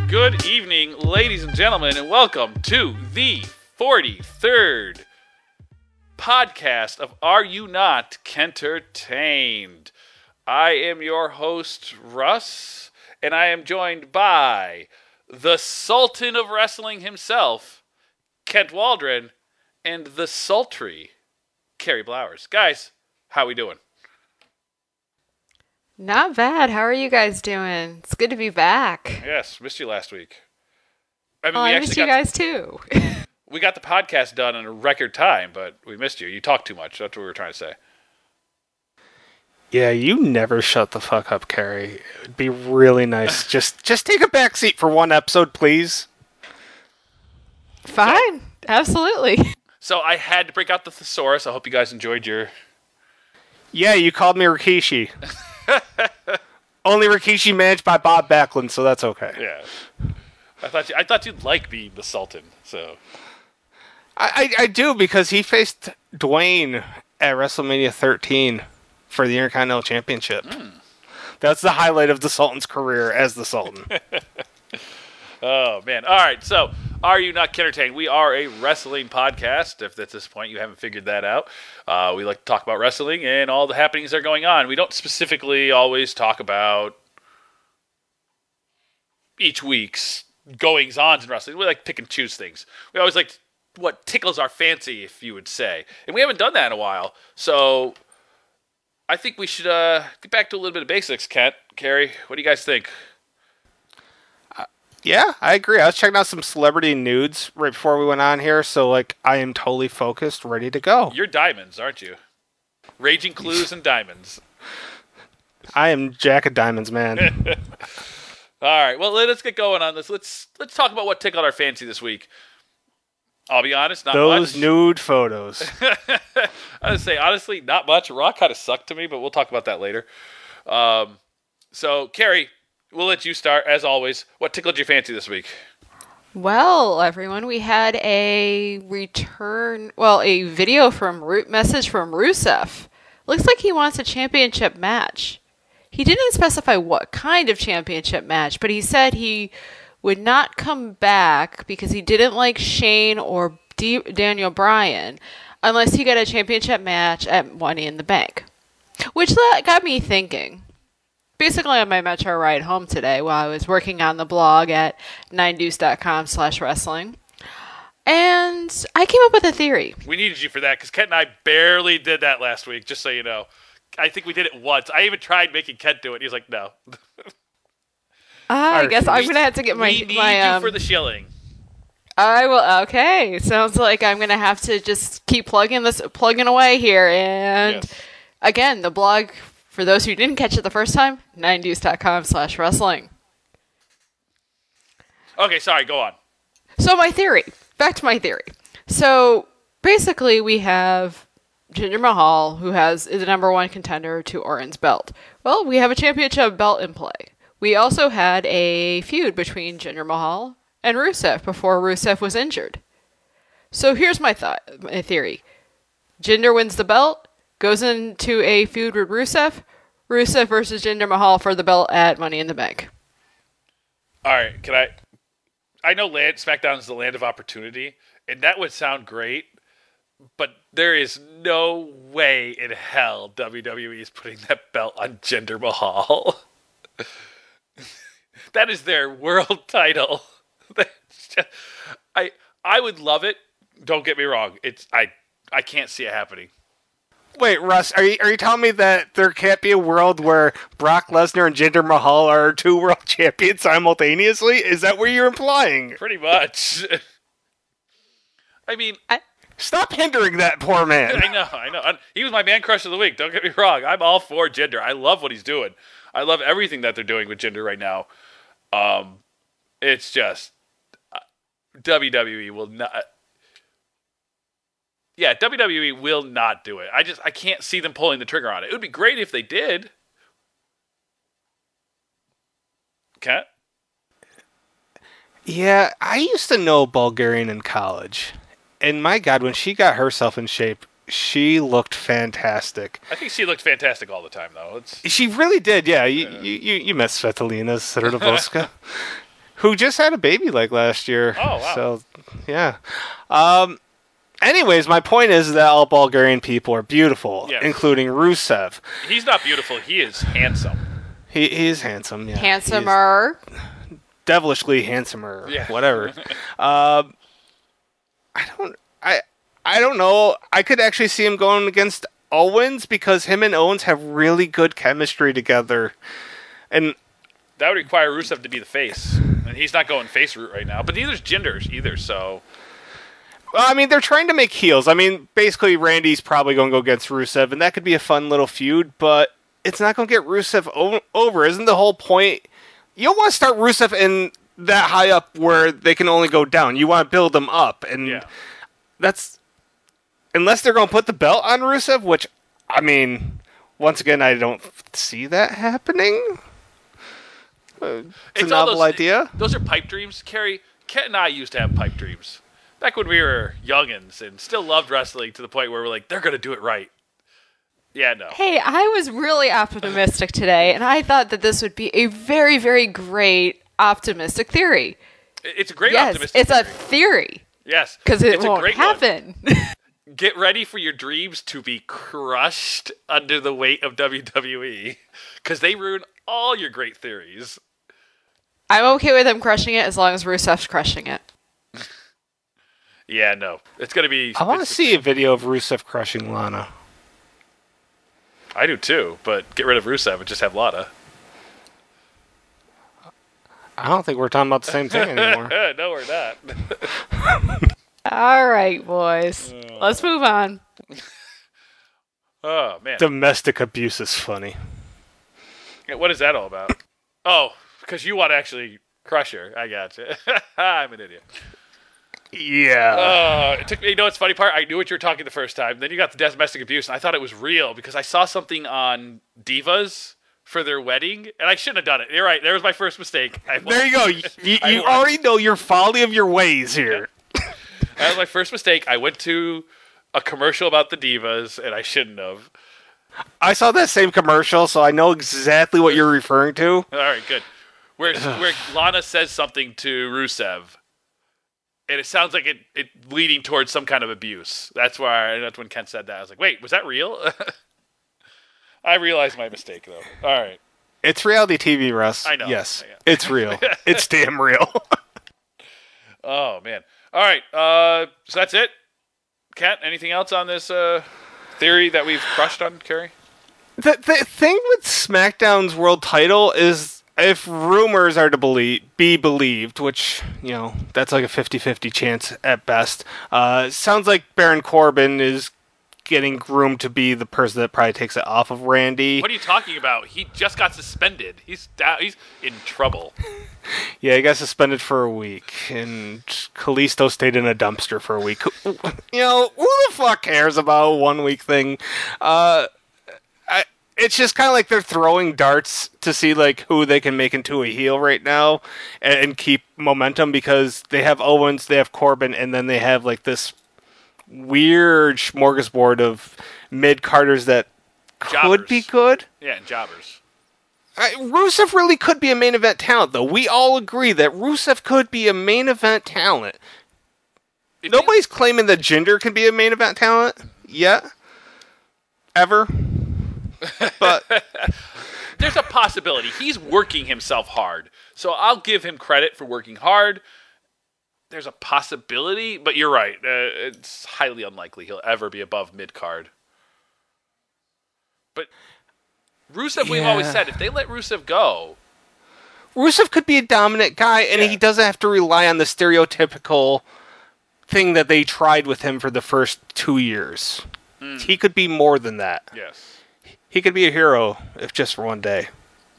Good evening, ladies and gentlemen, and welcome to the 43rd podcast of Are You Not Kentertained? I am your host, Russ, and I am joined by the Sultan of Wrestling himself, Kent Waldron, and the sultry Carrie Blowers. Guys, how we doing? Not bad. How are you guys doing? It's good to be back. Yes, missed you last week. I missed you guys too. We got the podcast done in a record time, but we missed you. You talked too much. That's what we were trying to say. Yeah, you never shut the fuck up, Carrie. It would be really nice. just take a back seat for one episode, please. Fine. Absolutely. So I had to break out the thesaurus. I hope you guys enjoyed your... Yeah, you called me Rikishi. Only Rikishi managed by Bob Backlund, so that's okay. Yeah. I thought you'd like being the Sultan, so... I do, because he faced Dwayne at WrestleMania 13 for the Intercontinental Championship. That's the highlight of the Sultan's career as the Sultan. Oh, man. All right, so, Are You Not Kentertained? We are a wrestling podcast, if at this point you haven't figured that out. We like to talk about wrestling and all the happenings that are going on. We don't specifically always talk about each week's goings-ons in wrestling. We like to pick and choose things. We always like what tickles our fancy, if you would say. And we haven't done that in a while. So, I think we should get back to a little bit of basics, Kent. Carrie, what do you guys think? Yeah, I agree. I was checking out some celebrity nudes right before we went on here, so I am totally focused, ready to go. You're diamonds, aren't you? Raging Clues and diamonds. I am Jack of Diamonds, man. All right, well, let's get going on this. Let's talk about what tickled our fancy this week. I'll be honest, not much. Those nude photos. I would say, honestly, not much. Raw kind of sucked to me, but we'll talk about that later. So, Carrie, we'll let you start, as always. What tickled your fancy this week? Well, everyone, we had a video message from Rusev. Looks like he wants a championship match. He didn't specify what kind of championship match, but he said he would not come back because he didn't like Shane or Daniel Bryan unless he got a championship match at Money in the Bank. Which got me thinking. Basically, on my metro ride home today while I was working on the blog at 9deuce.com/wrestling. And I came up with a theory. We needed you for that because Kent and I barely did that last week, just so you know. I think we did it once. I even tried making Kent do it. He's like, no. I guess I'm going to have to get my... We need you for the shilling. I will. Okay. Sounds like I'm going to have to just keep plugging away here. And yes. Again, the blog, for those who didn't catch it the first time, 9deuce.com/wrestling. Okay, sorry, go on. So back to my theory. So basically we have Jinder Mahal, who is the number one contender to Orton's belt. Well, we have a championship belt in play. We also had a feud between Jinder Mahal and Rusev before Rusev was injured. So here's my theory. Jinder wins the belt, goes into a feud with Rusev versus Jinder Mahal for the belt at Money in the Bank. All right, I know SmackDown is the land of opportunity, and that would sound great, but there is no way in hell WWE is putting that belt on Jinder Mahal. That is their world title. I would love it. Don't get me wrong. I can't see it happening. Wait, Russ, are you telling me that there can't be a world where Brock Lesnar and Jinder Mahal are two world champions simultaneously? Is that what you're implying? Pretty much. I mean... Stop hindering that poor man. I know. He was my man crush of the week. Don't get me wrong. I'm all for Jinder. I love what he's doing. I love everything that they're doing with Jinder right now. It's just... WWE will not... Yeah, WWE will not do it. I can't see them pulling the trigger on it. It would be great if they did. Okay. Yeah, I used to know Bulgarian in college. And my God, when she got herself in shape, she looked fantastic. I think she looked fantastic all the time, though. She really did, yeah. You met Svetlana Serdovoska. who just had a baby like last year. Oh, wow. So, yeah. Anyways, my point is that all Bulgarian people are beautiful, Yes. including Rusev. He's not beautiful. He is handsome. He is handsome, yeah. Handsomer. He's devilishly handsomer, Yeah. whatever. I don't know. I could actually see him going against Owens because him and Owens have really good chemistry together. And That would require Rusev to be the face. And he's not going face route right now. But neither's Jinder either, so... well, I mean, they're trying to make heels. I mean, basically, Randy's probably going to go against Rusev, and that could be a fun little feud, but it's not going to get Rusev over. Isn't the whole point? You don't want to start Rusev in that high up where they can only go down. You want to build them up, and that's... unless they're going to put the belt on Rusev, which, I mean, once again, I don't see that happening. It's a novel idea. Those are pipe dreams. Carrie, Kent and I used to have pipe dreams. Back when we were youngins and still loved wrestling to the point where we're like, they're going to do it right. Yeah, no. Hey, I was really optimistic today, and I thought that this would be a very, very great optimistic theory. It's a great Yes, optimistic it's a theory. Yes. Because it it's a won't great happen. Get ready for your dreams to be crushed under the weight of WWE. Because they ruin all your great theories. I'm okay with them crushing it as long as Rusev's crushing it. Yeah, no. It's going to be... I want to see a video of Rusev crushing Lana. I do too, but get rid of Rusev and just have Lana. I don't think we're talking about the same thing anymore. No, we're not. All right, boys. Let's move on. Oh, man. Domestic abuse is funny. Yeah, what is that all about? Oh, because you want to actually crush her. I gotcha. I'm an idiot. Yeah. It took me, you know what's the funny part? I knew what you were talking the first time. Then you got the domestic abuse, and I thought it was real because I saw something on Divas for their wedding, and I shouldn't have done it. You're right. There was my first mistake. There you go. You already know your folly of your ways here. That was my first mistake. I went to a commercial about the Divas, and I shouldn't have. I saw that same commercial, so I know exactly what you're referring to. All right, good. Where Lana says something to Rusev, and it sounds like it leading towards some kind of abuse. That's when Kent said that. I was like, wait, was that real? I realized my mistake, though. All right. It's reality TV, Russ. I know. Yes, it's real. It's damn real. Oh, man. All right. So that's it? Kent, anything else on this theory that we've crushed on, Kerry? The thing with SmackDown's world title is if rumors are to be believed, which, you know, that's like a 50-50 chance at best, sounds like Baron Corbin is getting groomed to be the person that probably takes it off of Randy. What are you talking about? He just got suspended. He's in trouble. Yeah, he got suspended for a week, and Kalisto stayed in a dumpster for a week. You know, who the fuck cares about a 1 week thing? It's just kind of like they're throwing darts to see like who they can make into a heel right now and keep momentum because they have Owens, they have Corbin, and then they have like this weird smorgasbord of mid-carders that could be good. Yeah, and jobbers. Rusev really could be a main event talent, though. We all agree that Rusev could be a main event talent. Nobody's claiming that Jinder can be a main event talent yet. Ever. But there's a possibility. He's working himself hard. So I'll give him credit for working hard. There's a possibility, but you're right. It's highly unlikely he'll ever be above mid-card. But Rusev, we've always said, if they let Rusev go... Rusev could be a dominant guy, and he doesn't have to rely on the stereotypical thing that they tried with him for the first 2 years. He could be more than that. Yes. He could be a hero, if just for one day.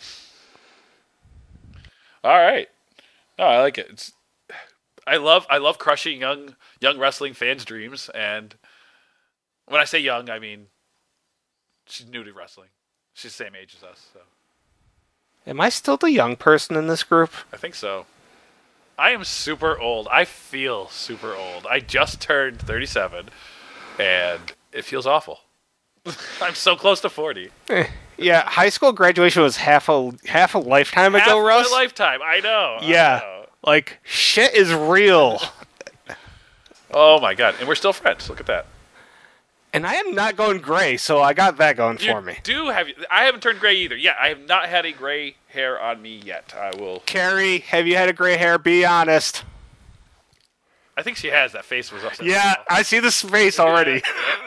All right. No, I like it. I love crushing young wrestling fans' dreams, and when I say young, I mean she's new to wrestling. She's the same age as us, so. Am I still the young person in this group? I think so. I am super old. I feel super old. I just turned 37, and it feels awful. I'm so close to 40. Yeah, high school graduation was half a lifetime ago, Russ. A lifetime. I know. Yeah. I know. Like, shit is real. Oh my god! And we're still friends. Look at that. And I am not going gray, so I got that going You for me. do have? I haven't turned gray either. Yeah, I have not had a gray hair on me yet. I will. Carrie, have you had a gray hair? Be honest. I think she has. That face was upside Yeah, down. I see this face already.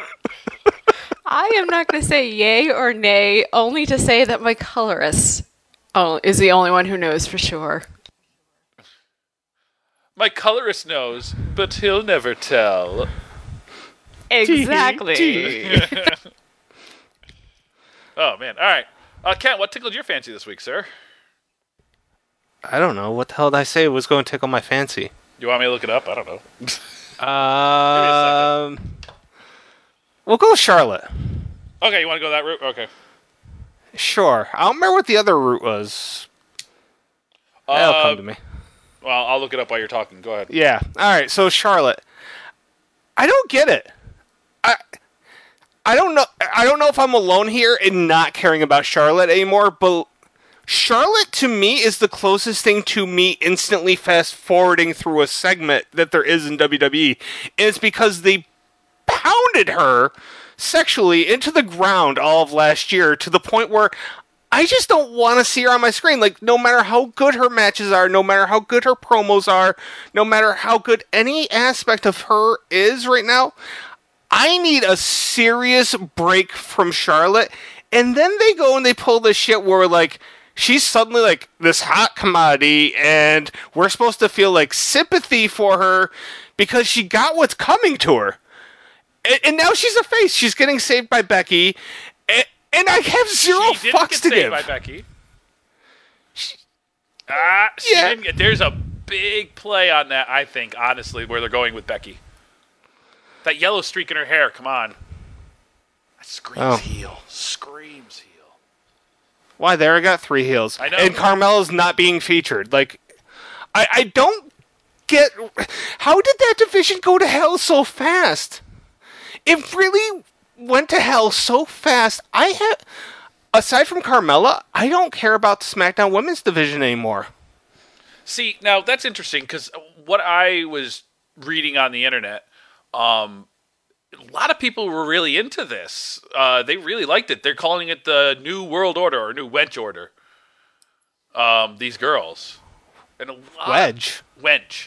I am not going to say yay or nay, only to say that my colorist is the only one who knows for sure. My colorist knows, but he'll never tell. Exactly. Oh man! All right, Kent, what tickled your fancy this week, sir? I don't know. What the hell did I say was going to tickle my fancy? You want me to look it up? I don't know. We'll go with Charlotte. Okay, you want to go that route? Okay. Sure. I don't remember what the other route was. That'll come to me. Well, I'll look it up while you're talking. Go ahead. Yeah. All right. So Charlotte, I don't get it. I don't know. I don't know if I'm alone here in not caring about Charlotte anymore. But Charlotte to me is the closest thing to me instantly fast forwarding through a segment that there is in WWE, and it's because they pounded her sexually into the ground all of last year to the point where I just don't want to see her on my screen. Like, no matter how good her matches are, no matter how good her promos are, no matter how good any aspect of her is right now, I need a serious break from Charlotte. And then they go and they pull this shit where, like, she's suddenly, like, this hot commodity, and we're supposed to feel, like, sympathy for her because she got what's coming to her. And now she's a face. She's getting saved by Becky. And I have zero She didn't fucks get to saved give. by Becky. She Yeah. didn't get. There's a big play on that, I think, honestly, where they're going with Becky. That yellow streak in her hair, come on. That screams heel. Screams heel. Why? There I got 3 heels. I know. And Carmella's not being featured. Like, I don't get... How did that division go to hell so fast? It really went to hell so fast. Aside from Carmella, I don't care about the SmackDown Women's division anymore. See, now that's interesting because what I was reading on the internet, a lot of people were really into this. They really liked it. They're calling it the New World Order or New Wench Order. These girls. And a lot Wedge. Wench.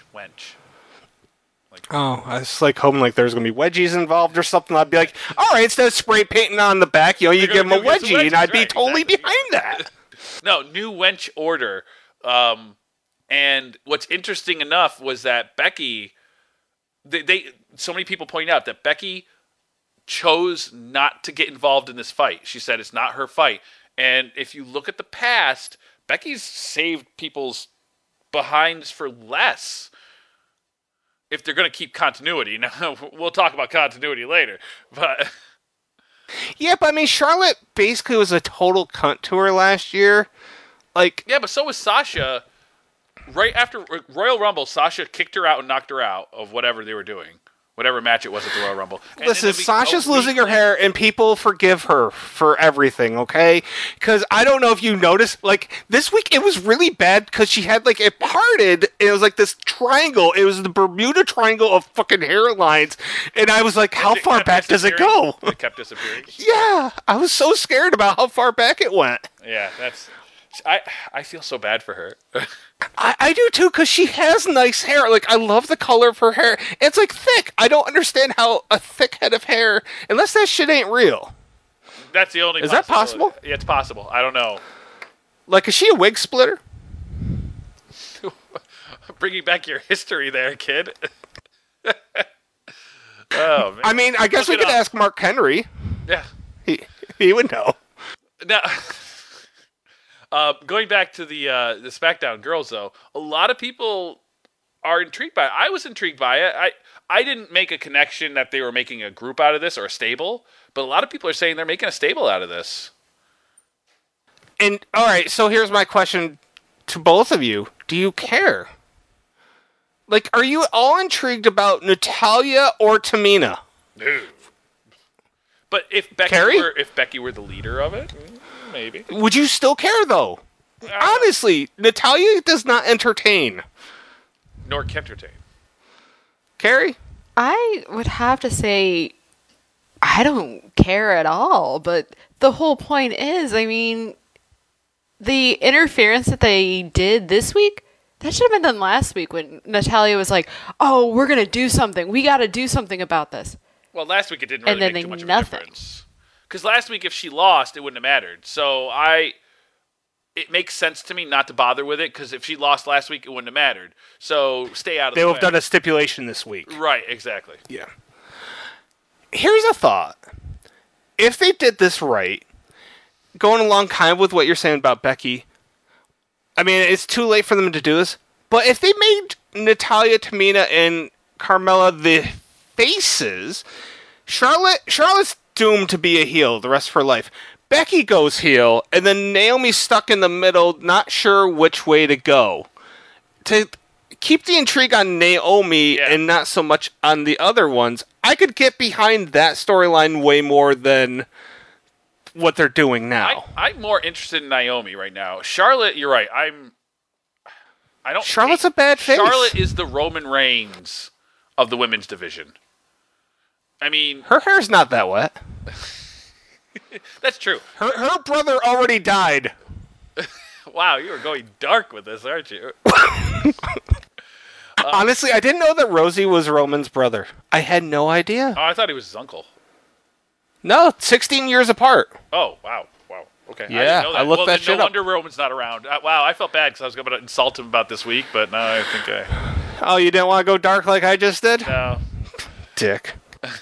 Oh, I was like hoping like there's gonna be wedgies involved or something. I'd be like, all right, instead of spray painting on the back, you They're give them a gonna do some wedgie, and I'd be right, totally exactly. behind that. No, New Wench Order. And what's interesting enough was that Becky, so many people point out that Becky chose not to get involved in this fight. She said it's not her fight. And if you look at the past, Becky's saved people's behinds for less. If they're going to keep continuity. Now, we'll talk about continuity later. But Yeah, but I mean, Charlotte basically was a total cunt to her last year. Like, yeah, but so was Sasha. Right after Royal Rumble, Sasha kicked her out and knocked her out of whatever they were doing. Whatever match it was at the Royal Rumble. And listen, then Sasha's a week losing her later- hair, and people forgive her for everything, okay? Because I don't know if you noticed, like, this week it was really bad because she had, like, it parted, and it was like this triangle. It was the Bermuda Triangle of fucking hairlines, and I was like, how It far kept back does it disappearing. go? It kept disappearing. Yeah, I was so scared about how far back it went. Yeah, that's. I feel so bad for her. I do too, because she has nice hair. Like, I love the color of her hair. It's like thick. I don't understand how a thick head of hair, unless that shit ain't real. That's the only. Is that possibility. possible? Yeah, it's possible. I don't know. Like, is she a wig splitter? Bringing back your history there, kid. Oh man. I mean, I guess Look we it could up. ask Mark Henry. Yeah. He would know. Now, going back to the SmackDown girls, though, a lot of people are intrigued by it. I was intrigued by it. I didn't make a connection that they were making a group out of this or a stable, but a lot of people are saying they're making a stable out of this. And, all right, so here's my question to both of you. Do you care? Like, are you all intrigued about Natalya or Tamina? No. But if Carrie? Becky were the leader of it, maybe. Would you still care, though? Honestly, Natalya does not entertain. nor Kentertain. Carrie? I would have to say I don't care at all, but the whole point is, I mean, the interference that they did this week, that should have been done last week when Natalya was like, "Oh, we're going to do something. We got to do something about this." Well, last week it didn't really And then make they too much nothing. of a difference. Because last week, if she lost, it wouldn't have mattered. So it makes sense to me not to bother with it, because if she lost last week, it wouldn't have mattered. So stay out of They the will way. have done a stipulation this week. Right, exactly. Yeah. Here's a thought. If they did this right, going along kind of with what you're saying about Becky, I mean, it's too late for them to do this, but if they made Natalya, Tamina, and Carmella the faces, Charlotte's doomed to be a heel the rest of her life. Becky goes heel, and then Naomi's stuck in the middle, not sure which way to go. To keep the intrigue on Naomi and not so much on the other ones, I could get behind that storyline way more than what they're doing now. I'm more interested in Naomi right now. Charlotte, you're right. I don't. Charlotte's a bad face. Charlotte is the Roman Reigns of the women's division. I mean, Her hair's not that wet. that's true. Her brother already died. Wow, you were going dark with this, aren't you? Honestly, I didn't know that Rosie was Roman's brother. I had no idea. Oh, I thought he was his uncle. No, 16 years apart. Oh, wow. Okay. Yeah, I didn't know that. I looked well, that then shit no up. wonder Roman's not around. Wow, I felt bad because I was going to insult him about this week, but no, I think Oh, you didn't want to go dark like I just did? no. Dick.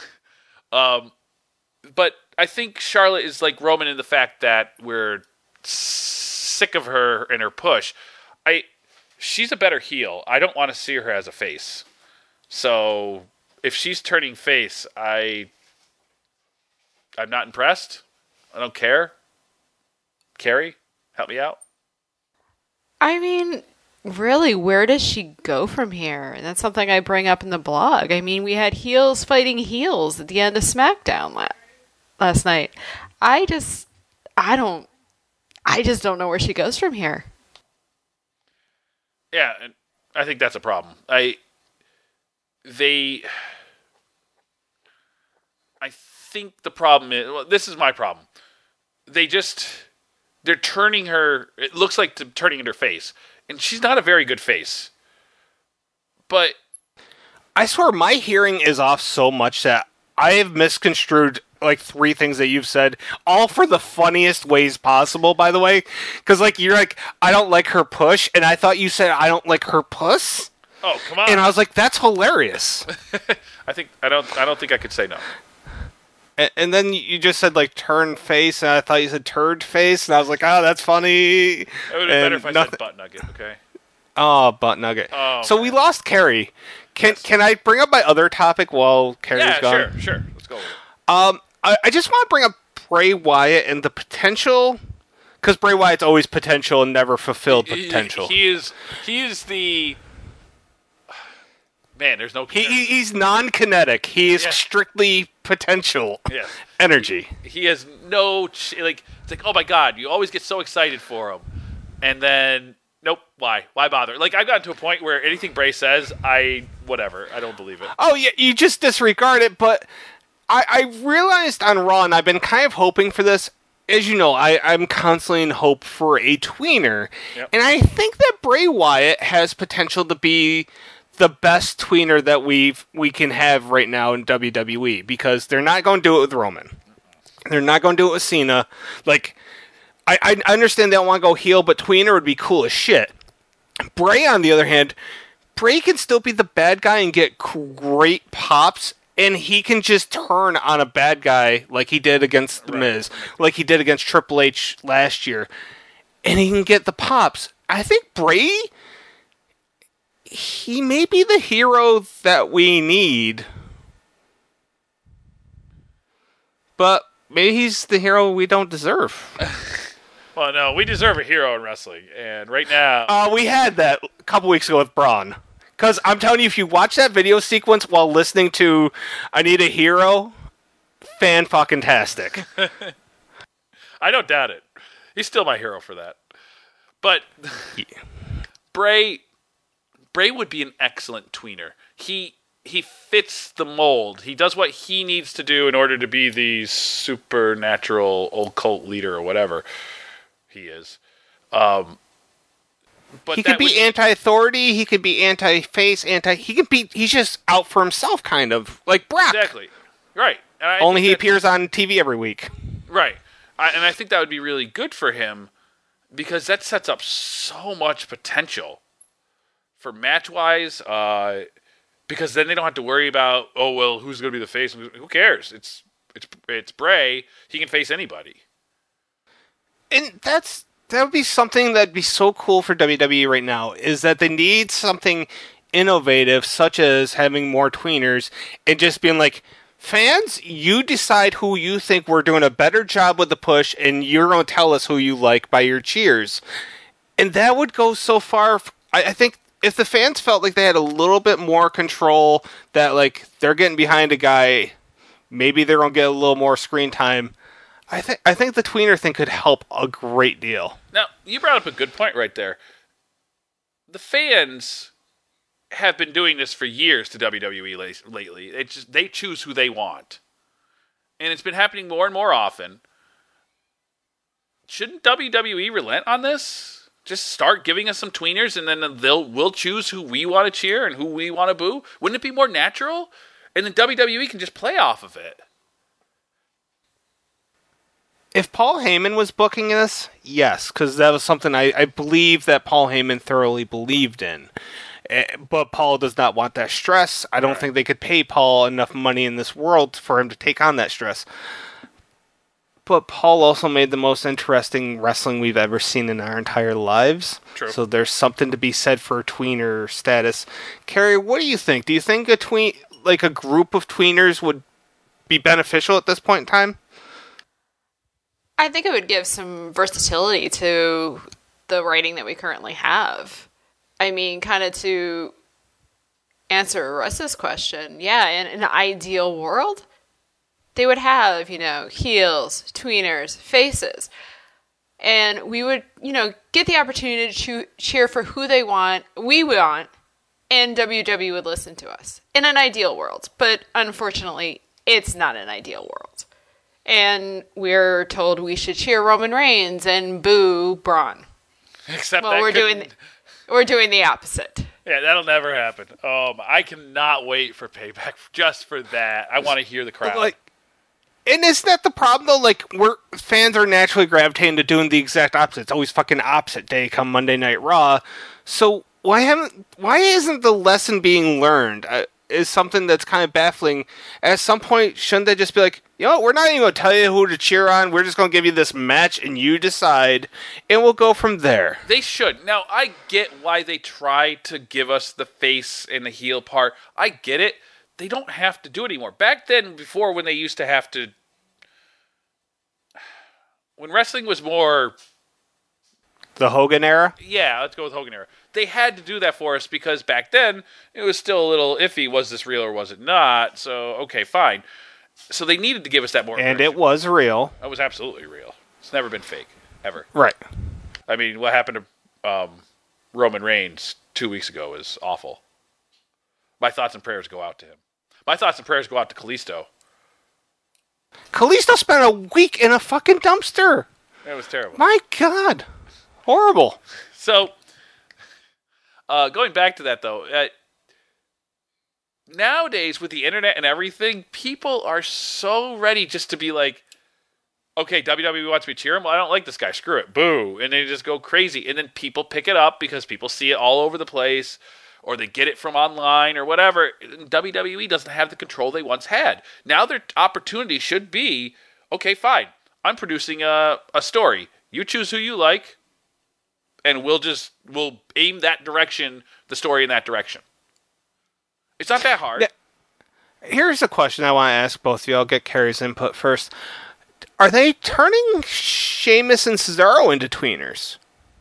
But I think Charlotte is like Roman in the fact that we're sick of her and her push. She's a better heel. I don't want to see her as a face. So if she's turning face, I'm not impressed. I don't care. Carrie, help me out. I mean, really, where does she go from here? And that's something I bring up in the blog. I mean, we had heels fighting heels at the end of SmackDown last night. I just don't know where she goes from here. Yeah, and I think that's a problem. I think the problem is, well, this is my problem. They're turning her, it looks like turning in her face. And she's not a very good face. But I swear my hearing is off so much that I have misconstrued like 3 things that you've said, all for the funniest ways possible, by the way. Because like you're like, I don't like her push, and I thought you said I don't like her puss. oh, come on. And I was like, that's hilarious. I don't think I could say no. And then you just said like turn face, and I thought you said turd face, and I was like, oh, that's funny. It would have been better if I said butt nugget, okay? Oh, butt nugget. Oh, so we lost Carrie. Can I bring up my other topic while Carrie's gone? Sure. Let's go with it. I just want to bring up Bray Wyatt and the potential, because Bray Wyatt's always potential and never fulfilled the potential. He is the man. There's no. He's non-kinetic. He is Yeah. strictly potential Yes. energy. He has no it's like, oh my god, you always get so excited for him, and then nope. Why bother? Like, I've gotten to a point where anything Bray says, I don't believe it. Oh yeah, you just disregard it. But I realized on Raw, and I've been kind of hoping for this. As you know, I'm constantly in hope for a tweener, Yep. and I think that Bray Wyatt has potential to be the best tweener that we can have right now in WWE, because they're not going to do it with Roman. They're not going to do it with Cena. Like, I understand they don't want to go heel, but tweener would be cool as shit. Bray, on the other hand, Bray can still be the bad guy and get great pops, and he can just turn on a bad guy like he did against The Miz, like he did against Triple H last year, and he can get the pops. I think Bray, he may be the hero that we need, but maybe he's the hero we don't deserve. Well, no, we deserve a hero in wrestling, and right now, We had that a couple weeks ago with Braun. Because I'm telling you, if you watch that video sequence while listening to I Need a Hero, fan-fucking-tastic. I don't doubt it. He's still my hero for that. But Bray Bray would be an excellent tweener. He fits the mold. He does what he needs to do in order to be the supernatural occult leader or whatever he is. But he could be anti-authority. He could be anti-face. He's just out for himself, kind of like Brock. Exactly. Right. Only he appears on TV every week. Right. And I think that would be really good for him because that sets up so much potential for match-wise. Because then they don't have to worry about, who's going to be the face? Who cares? It's Bray. He can face anybody. And that would be something that'd be so cool for WWE right now, is that they need something innovative, such as having more tweeners, and just being like, fans, you decide who you think we're doing a better job with the push, and you're going to tell us who you like by your cheers. And that would go so far. I think if the fans felt like they had a little bit more control, that like they're getting behind a guy, maybe they're going to get a little more screen time. I think the tweener thing could help a great deal. Now, you brought up a good point right there. The fans have been doing this for years to WWE lately. They choose who they want. And it's been happening more and more often. Shouldn't WWE relent on this? Just start giving us some tweeners and then we'll choose who we want to cheer and who we want to boo? Wouldn't it be more natural? And then WWE can just play off of it. If Paul Heyman was booking this, yes, because that was something I believe that Paul Heyman thoroughly believed in. But Paul does not want that stress. I don't think they could pay Paul enough money in this world for him to take on that stress. But Paul also made the most interesting wrestling we've ever seen in our entire lives. True. So there's something to be said for tweener status. Carrie, what do you think? Do you think a group of tweeners would be beneficial at this point in time? I think it would give some versatility to the writing that we currently have. I mean, kind of to answer Russ's question, yeah, in an ideal world, they would have, heels, tweeners, faces. And we would, get the opportunity to cheer for who we want, and WWE would listen to us. In an ideal world. But unfortunately, it's not an ideal world. And we're told we should cheer Roman Reigns and boo Braun. Except we're doing the opposite. Yeah, that'll never happen. I cannot wait for Payback just for that. I want to hear the crowd. And isn't that the problem though? Fans are naturally gravitating to doing the exact opposite. It's always fucking opposite day come Monday Night Raw. So why isn't the lesson being learned? Is something that's kind of baffling. At some point, shouldn't they just be like, we're not even going to tell you who to cheer on. We're just going to give you this match and you decide, and we'll go from there. They should. Now, I get why they try to give us the face and the heel part. I get it. They don't have to do it anymore. Back then, before when they used to have to... When wrestling was more... The Hogan era? Yeah, let's go with Hogan era. They had to do that for us because back then, it was still a little iffy. Was this real or was it not? So, okay, fine. So they needed to give us that more And it was real. It was absolutely real. It's never been fake, ever. Right. I mean, what happened to Roman Reigns 2 weeks ago is awful. My thoughts and prayers go out to him. My thoughts and prayers go out to Kalisto. Kalisto spent a week in a fucking dumpster. It was terrible. My God. Horrible. So, going back to that, though, nowadays, with the internet and everything, people are so ready just to be like, okay, WWE wants me to cheer him. Well, I don't like this guy. Screw it. Boo. And they just go crazy. And then people pick it up because people see it all over the place, or they get it from online or whatever. WWE doesn't have the control they once had. Now their opportunity should be, okay, fine. I'm producing a story. You choose who you like, and we'll aim that direction, the story in that direction. It's not that hard. Here's a question I want to ask both of you. I'll get Carrie's input first. Are they turning Sheamus and Cesaro into tweeners?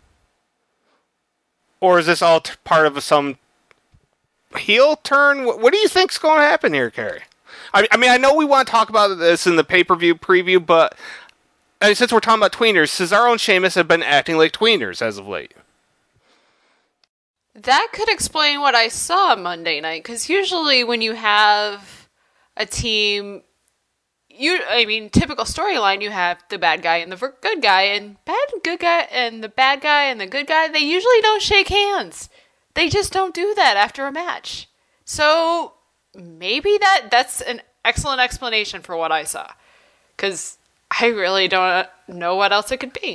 Or is this all part of some heel turn? What do you think's going to happen here, Carrie? I mean, I know we want to talk about this in the pay-per-view preview, but since we're talking about tweeners, Cesaro and Sheamus have been acting like tweeners as of late. That could explain what I saw Monday night, because usually when you have a team, typical storyline, you have the bad guy and the good guy, and bad and good guy, and the bad guy and the good guy, they usually don't shake hands. They just don't do that after a match. So maybe that's an excellent explanation for what I saw, because I really don't know what else it could be.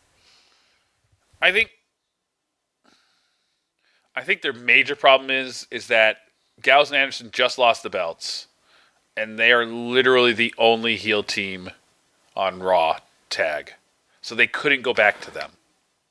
I think their major problem is that Gallows and Anderson just lost the belts, and they are literally the only heel team on Raw tag, so they couldn't go back to them.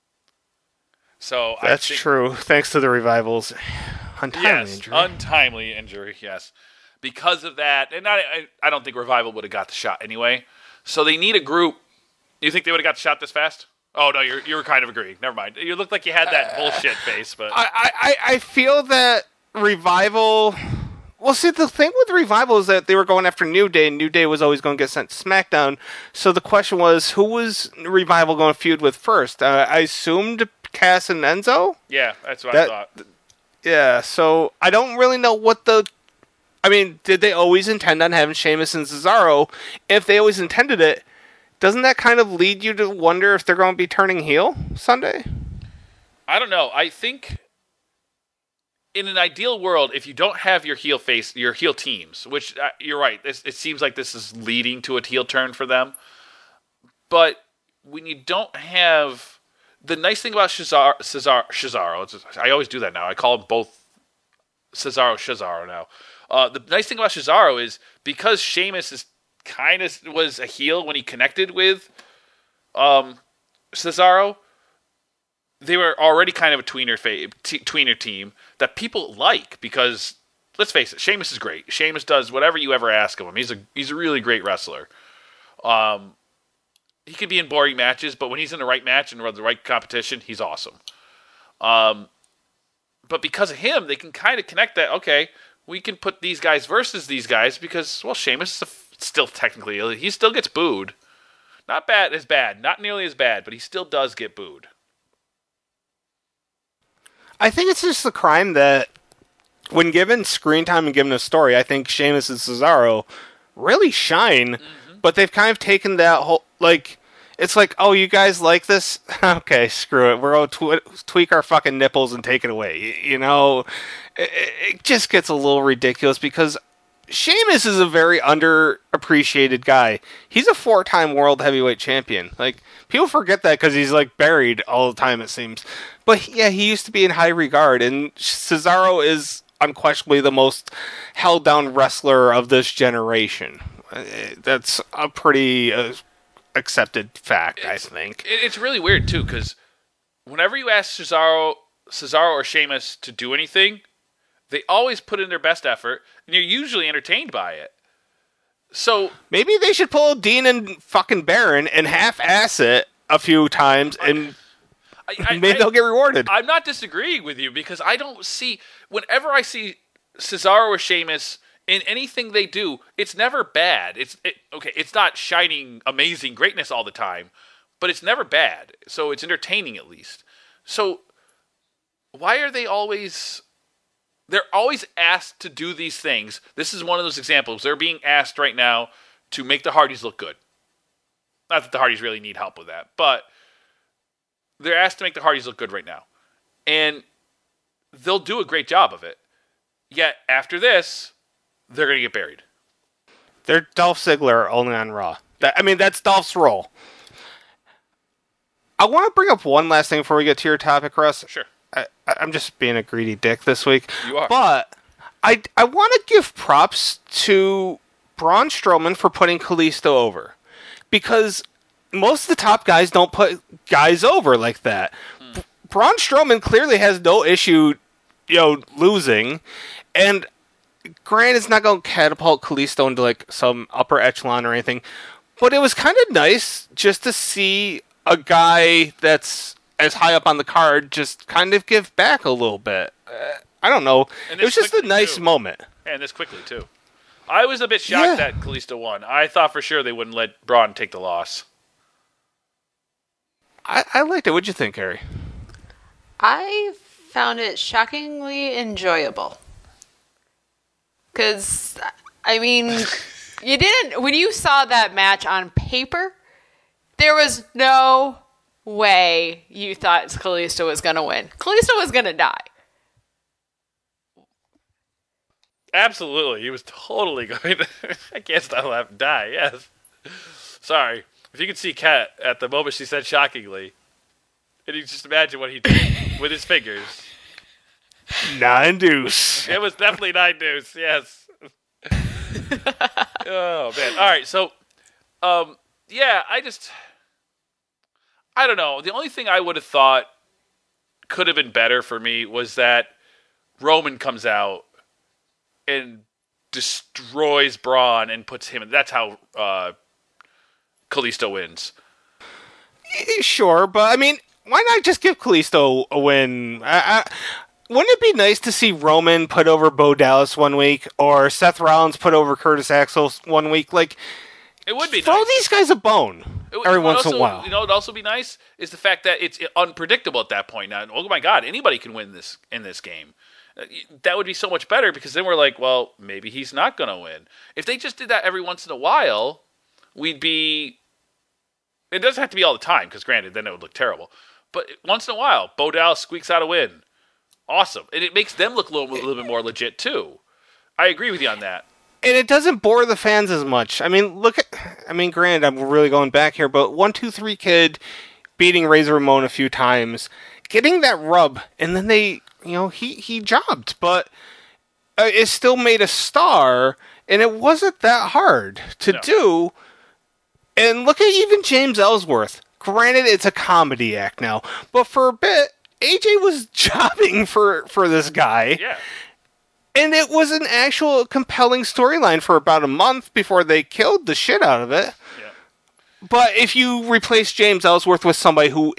So that's true. Thanks to the Revival's untimely injury. Yes, because of that, and I don't think Revival would have got the shot anyway. So they need a group. You think they would have got the shot this fast? Oh no, you were kind of agreeing. Never mind. You looked like you had that bullshit face, but I feel that Revival. Well, see, the thing with Revival is that they were going after New Day, and New Day was always going to get sent to SmackDown. So the question was, who was Revival going to feud with first? I assumed Cass and Enzo. Yeah, that's what I thought. Yeah, so I don't really know what did they always intend on having Sheamus and Cesaro? If they always intended it, doesn't that kind of lead you to wonder if they're going to be turning heel Sunday? I don't know. I think in an ideal world, if you don't have your heel teams, which you're right, it seems like this is leading to a heel turn for them. But when you don't have the nice thing about Cesaro, I always do that now. I call them both Cesaro now. The nice thing about Cesaro is because Sheamus was a heel when he connected with Cesaro, they were already kind of a tweener team that people like because, let's face it, Sheamus is great. Sheamus does whatever you ever ask of him. He's a really great wrestler. He could be in boring matches, but when he's in the right match and the right competition, he's awesome. But because of him, they can kind of connect that, okay, we can put these guys versus these guys because, well, Sheamus is still technically, he still gets booed. Not bad, not nearly as bad, but he still does get booed. I think it's just the crime that when given screen time and given a story, I think Sheamus and Cesaro really shine, but they've kind of taken that whole, it's like, oh, you guys like this? Okay, screw it. We're going to tweak our fucking nipples and take it away. You know, it just gets a little ridiculous because Sheamus is a very underappreciated guy. He's a 4-time world heavyweight champion. People forget that because he's, buried all the time, it seems. But, yeah, he used to be in high regard, and Cesaro is unquestionably the most held-down wrestler of this generation. That's a pretty accepted fact, I think. It's really weird, too, because whenever you ask Cesaro or Sheamus to do anything, they always put in their best effort, and you're usually entertained by it. So maybe they should pull Dean and fucking Baron and half-ass it a few times, and maybe they'll get rewarded. I'm not disagreeing with you, because I don't see... Whenever I see Cesaro or Sheamus in anything they do, it's never bad. It's not shining, amazing greatness all the time, but it's never bad. So it's entertaining, at least. So why are they always... They're always asked to do these things. This is one of those examples. They're being asked right now to make the Hardys look good. Not that the Hardys really need help with that, but they're asked to make the Hardys look good right now. And they'll do a great job of it. Yet, after this, they're going to get buried. They're Dolph Ziggler only on Raw. That's Dolph's role. I want to bring up one last thing before we get to your topic, Russ. Sure. I'm just being a greedy dick this week. You are. But I want to give props to Braun Strowman for putting Kalisto over. Because most of the top guys don't put guys over like that. Braun Strowman clearly has no issue, losing. And granted, it's not going to catapult Kalisto into some upper echelon or anything. But it was kind of nice just to see a guy that's as high up on the card just kind of give back a little bit. I don't know. It was just a nice moment. And this quickly, too. I was a bit shocked that Kalisto won. I thought for sure they wouldn't let Braun take the loss. I liked it. What'd you think, Harry? I found it shockingly enjoyable. Because, I mean, you didn't... When you saw that match on paper, there was no way you thought Kalisto was going to win. Kalisto was going to die. Absolutely. He was totally going to... I can't stop laughing. Die, yes. Sorry. If you could see Kat at the moment she said shockingly, and you just imagine what he did with his fingers. 9 deuce. It was definitely 9 deuce, yes. Oh, man. All right, so, yeah, I don't know. The only thing I would have thought could have been better for me was that Roman comes out and destroys Braun and puts him in. That's how Kalisto wins. Sure, but I mean, why not just give Kalisto a win? Wouldn't it be nice to see Roman put over Bo Dallas one week, or Seth Rollins put over Curtis Axel one week? Like, it would be throw nice. These guys a bone every once in a while. You know, it'd also be nice is the fact that it's unpredictable at that point. Now, oh my God, anybody can win this in this game. That would be so much better because then we're like, well, maybe he's not going to win. If they just did that every once in a while, we'd be. It doesn't have to be all the time because, granted, then it would look terrible. But once in a while, Bo Dallas squeaks out a win. Awesome. And it makes them look a little bit more legit, too. I agree with you on that. And it doesn't bore the fans as much. I mean, granted, I'm really going back here, but 1-2-3 Kid beating Razor Ramon a few times, getting that rub, and then he jobbed, but it still made a star, and it wasn't that hard to do. And look at even James Ellsworth. Granted, it's a comedy act now, but for a bit, AJ was jobbing for this guy. Yeah. And it was an actual compelling storyline for about a month before they killed the shit out of it. Yeah. But if you replace James Ellsworth with somebody who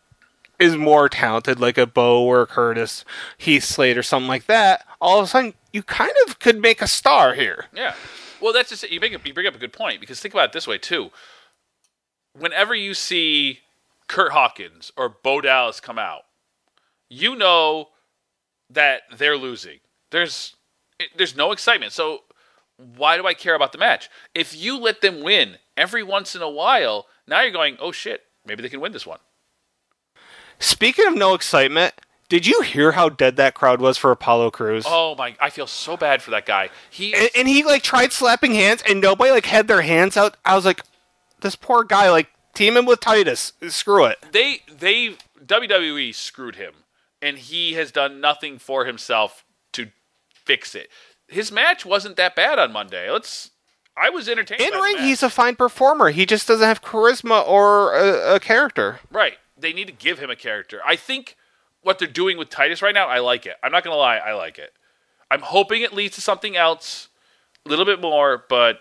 is more talented, like a Bo or a Curtis, Heath Slater, something like that, all of a sudden you kind of could make a star here. Yeah. Well, that's just you bring up a good point because think about it this way too. Whenever you see Kurt Hawkins or Bo Dallas come out, you know that they're losing. There's no excitement. So why do I care about the match? If you let them win every once in a while, now you're going, oh shit, maybe they can win this one. Speaking of no excitement, did you hear how dead that crowd was for Apollo Crews? Oh my, I feel so bad for that guy. He tried slapping hands and nobody had their hands out. I was like, this poor guy, team him with Titus. Screw it. They WWE screwed him, and he has done nothing for himself to fix it. His match wasn't that bad on Monday. I was entertained. In ring, he's a fine performer. He just doesn't have charisma or a character. Right. They need to give him a character. I think what they're doing with Titus right now, I like it. I'm not going to lie, I like it. I'm hoping it leads to something else, a little bit more, but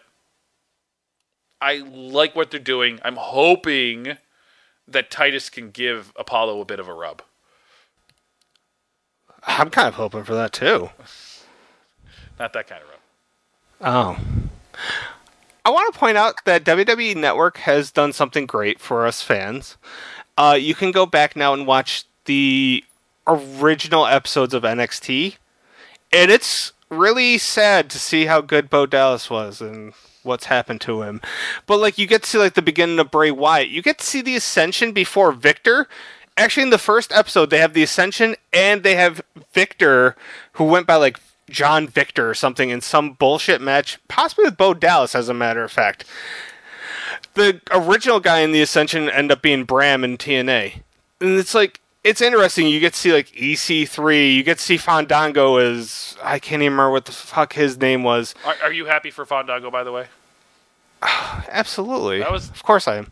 I like what they're doing. I'm hoping that Titus can give Apollo a bit of a rub. I'm kind of hoping for that, too. Not that kind of rub. Oh. I want to point out that WWE Network has done something great for us fans. You can go back now and watch the original episodes of NXT, and it's really sad to see how good Bo Dallas was and what's happened to him. But you get to see the beginning of Bray Wyatt. You get to see the Ascension before Victor. Actually, in the first episode, they have the Ascension and they have Victor, who went by John Victor or something in some bullshit match, possibly with Bo Dallas, as a matter of fact. The original guy in the Ascension ended up being Bram in TNA. And it's interesting. You get to see EC3. You get to see Fandango as, I can't even remember what the fuck his name was. Are you happy for Fandango, by the way? Absolutely. Of course I am.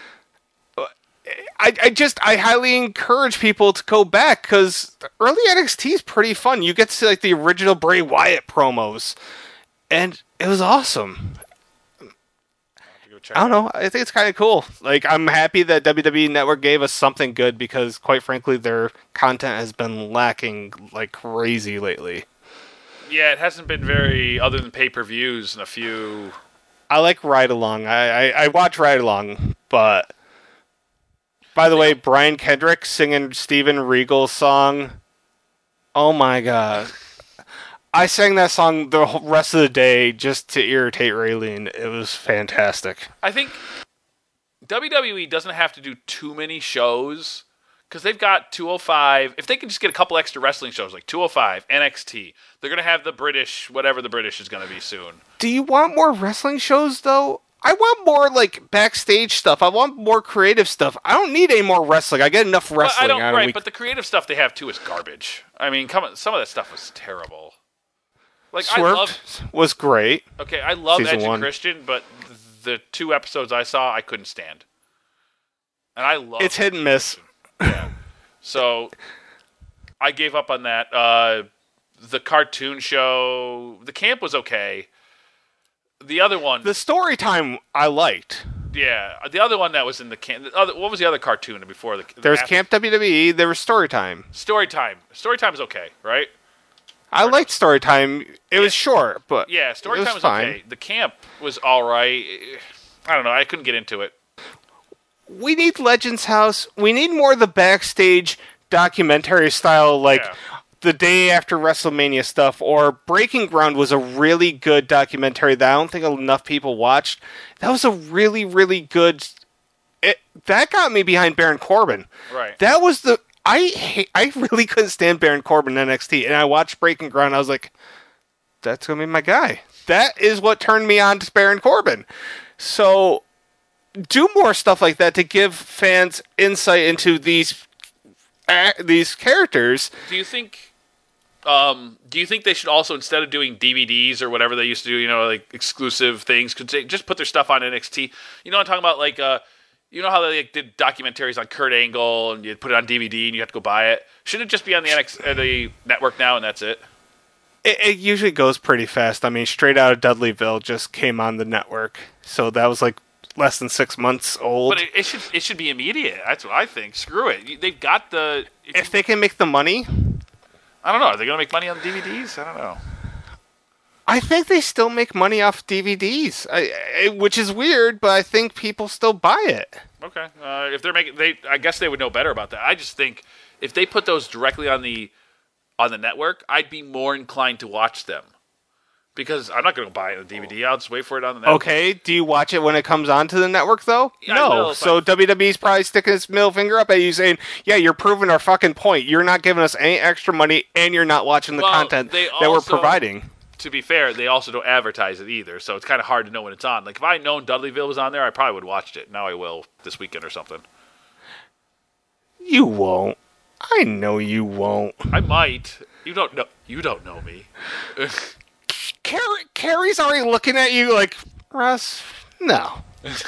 I highly encourage people to go back because early NXT is pretty fun. You get to see the original Bray Wyatt promos, and it was awesome. I don't know. I think it's kind of cool. I'm happy that WWE Network gave us something good because, quite frankly, their content has been lacking like crazy lately. Yeah, it hasn't been very, other than pay-per-views and a few. I like Ride Along. I watch Ride Along, but by the way, Brian Kendrick singing Steven Regal's song Oh my god. I sang that song the rest of the day just to irritate Raylene. It was fantastic. I think WWE doesn't have to do too many shows because they've got 205. If they can just get a couple extra wrestling shows like 205, NXT, they're going to have the British, whatever the British is going to be soon. Do you want more wrestling shows, though? I want more, like, backstage stuff. I want more creative stuff. I don't need any more wrestling. I get enough wrestling But on a week. but the creative stuff they have, too, is garbage. I mean, some of that stuff was terrible. Like, Swerved was great. Okay, I love Season Edge and 1. Christian, but the 2 episodes I saw, I couldn't stand. And I love It's hit and miss. Yeah. So I gave up on that. The cartoon show, the camp was okay. The other one, The story time I liked. yeah, the other one that was in the camp. What was the other cartoon before the? There was after- Camp WWE. There was story time. Story Time. Story Time is okay, right? I liked story time. It was short, but Yeah, Story it was Time was fine. okay. The camp was all right. I don't know. I couldn't get into it. We need Legends House. We need more of the backstage documentary style, like Yeah. the day after WrestleMania stuff, or Breaking Ground was a really good documentary that I don't think enough people watched. That was a really, really good. That got me behind Baron Corbin. Right. That was the I really couldn't stand Baron Corbin in NXT, and I watched Breaking Ground. I was like, that's gonna be my guy. That is what turned me on to Baron Corbin. So do more stuff like that to give fans insight into these characters. Do you think? Do you think they should also, instead of doing DVDs or whatever they used to do, like exclusive things, could they just put their stuff on NXT? You know what I'm talking about? Like, you know how they did documentaries on Kurt Angle and you put it on DVD and you have to go buy it? Should it just be on the network now and that's it? It usually goes pretty fast. I mean, Straight Out of Dudleyville just came on the network, so that was like less than 6 months old. But it should be immediate. That's what I think. Screw it. They've got the. If they can make the money, I don't know. Are they going to make money on DVDs? I don't know. I think they still make money off DVDs, which is weird, but I think people still buy it. Okay. If they're making, I guess they would know better about that. I just think if they put those directly on the network, I'd be more inclined to watch them. Because I'm not going to buy it on DVD. I'll just wait for it on the network. Okay, do you watch it when it comes onto the network, though? Yeah, I no. will So WWE's probably sticking its middle finger up at you saying, yeah, you're proving our fucking point. You're not giving us any extra money, and you're not watching the content that we're providing. To be fair, they also don't advertise it either, so it's kind of hard to know when it's on. Like, if I had known Dudleyville was on there, I probably would have watched it. Now I will this weekend or something. You won't. I know you won't. I might. You don't know. You don't know me. Carrie's already looking at you like, Russ, no.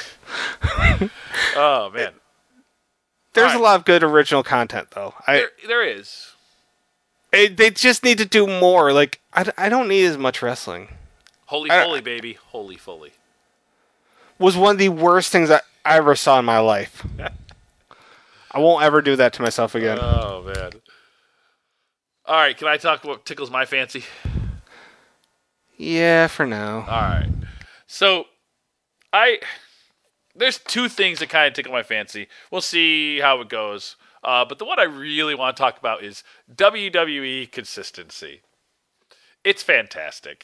Oh, man. There's All a lot of good original content, though. There is. They just need to do more. Like, I don't need as much wrestling. Holy Foley, baby. Holy Foley. Was one of the worst things I ever saw in my life. I won't ever do that to myself again. Oh, man. All right, can I talk what tickles my fancy? Yeah, for now. All right. So, there's 2 things that kind of tickle my fancy. We'll see how it goes. But the one I really want to talk about is WWE consistency. It's fantastic.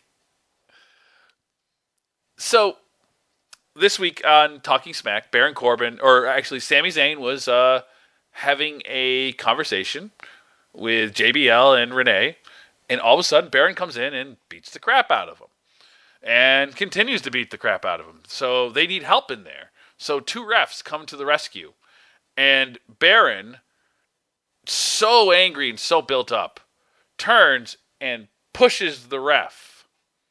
So, this week on Talking Smack, Baron Corbin, or actually Sami Zayn, was having a conversation with JBL and Renee. And all of a sudden, Baron comes in and beats the crap out of him. And continues to beat the crap out of him. So they need help in there. So 2 refs come to the rescue. And Baron, so angry and so built up, turns and pushes the ref.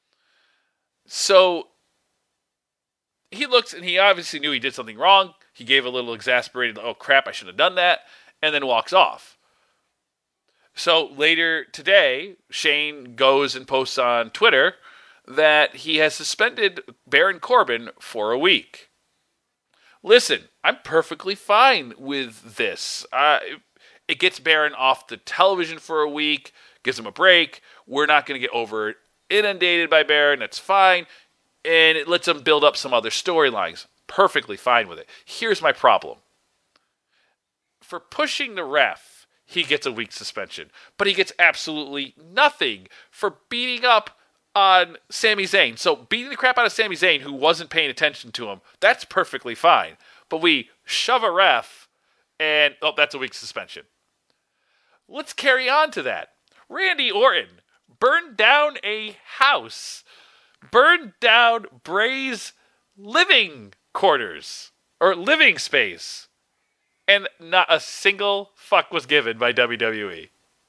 So he looks, and he obviously knew he did something wrong. He gave a little exasperated, oh crap, I should have done that, and then walks off. So later today, Shane goes and posts on Twitter that he has suspended Baron Corbin for a week. Listen, I'm perfectly fine with this. It gets Baron off the television for a week, gives him a break. We're not going to get inundated by Baron. That's fine. And it lets him build up some other storylines. Perfectly fine with it. Here's my problem. For pushing the ref, he gets a week suspension. But he gets absolutely nothing for beating up on Sami Zayn. So beating the crap out of Sami Zayn, who wasn't paying attention to him, that's perfectly fine. But we shove a ref, and, that's a week suspension. Let's carry on to that. Randy Orton burned down a house. Burned down Bray's living quarters. Or living space. And not a single fuck was given by WWE.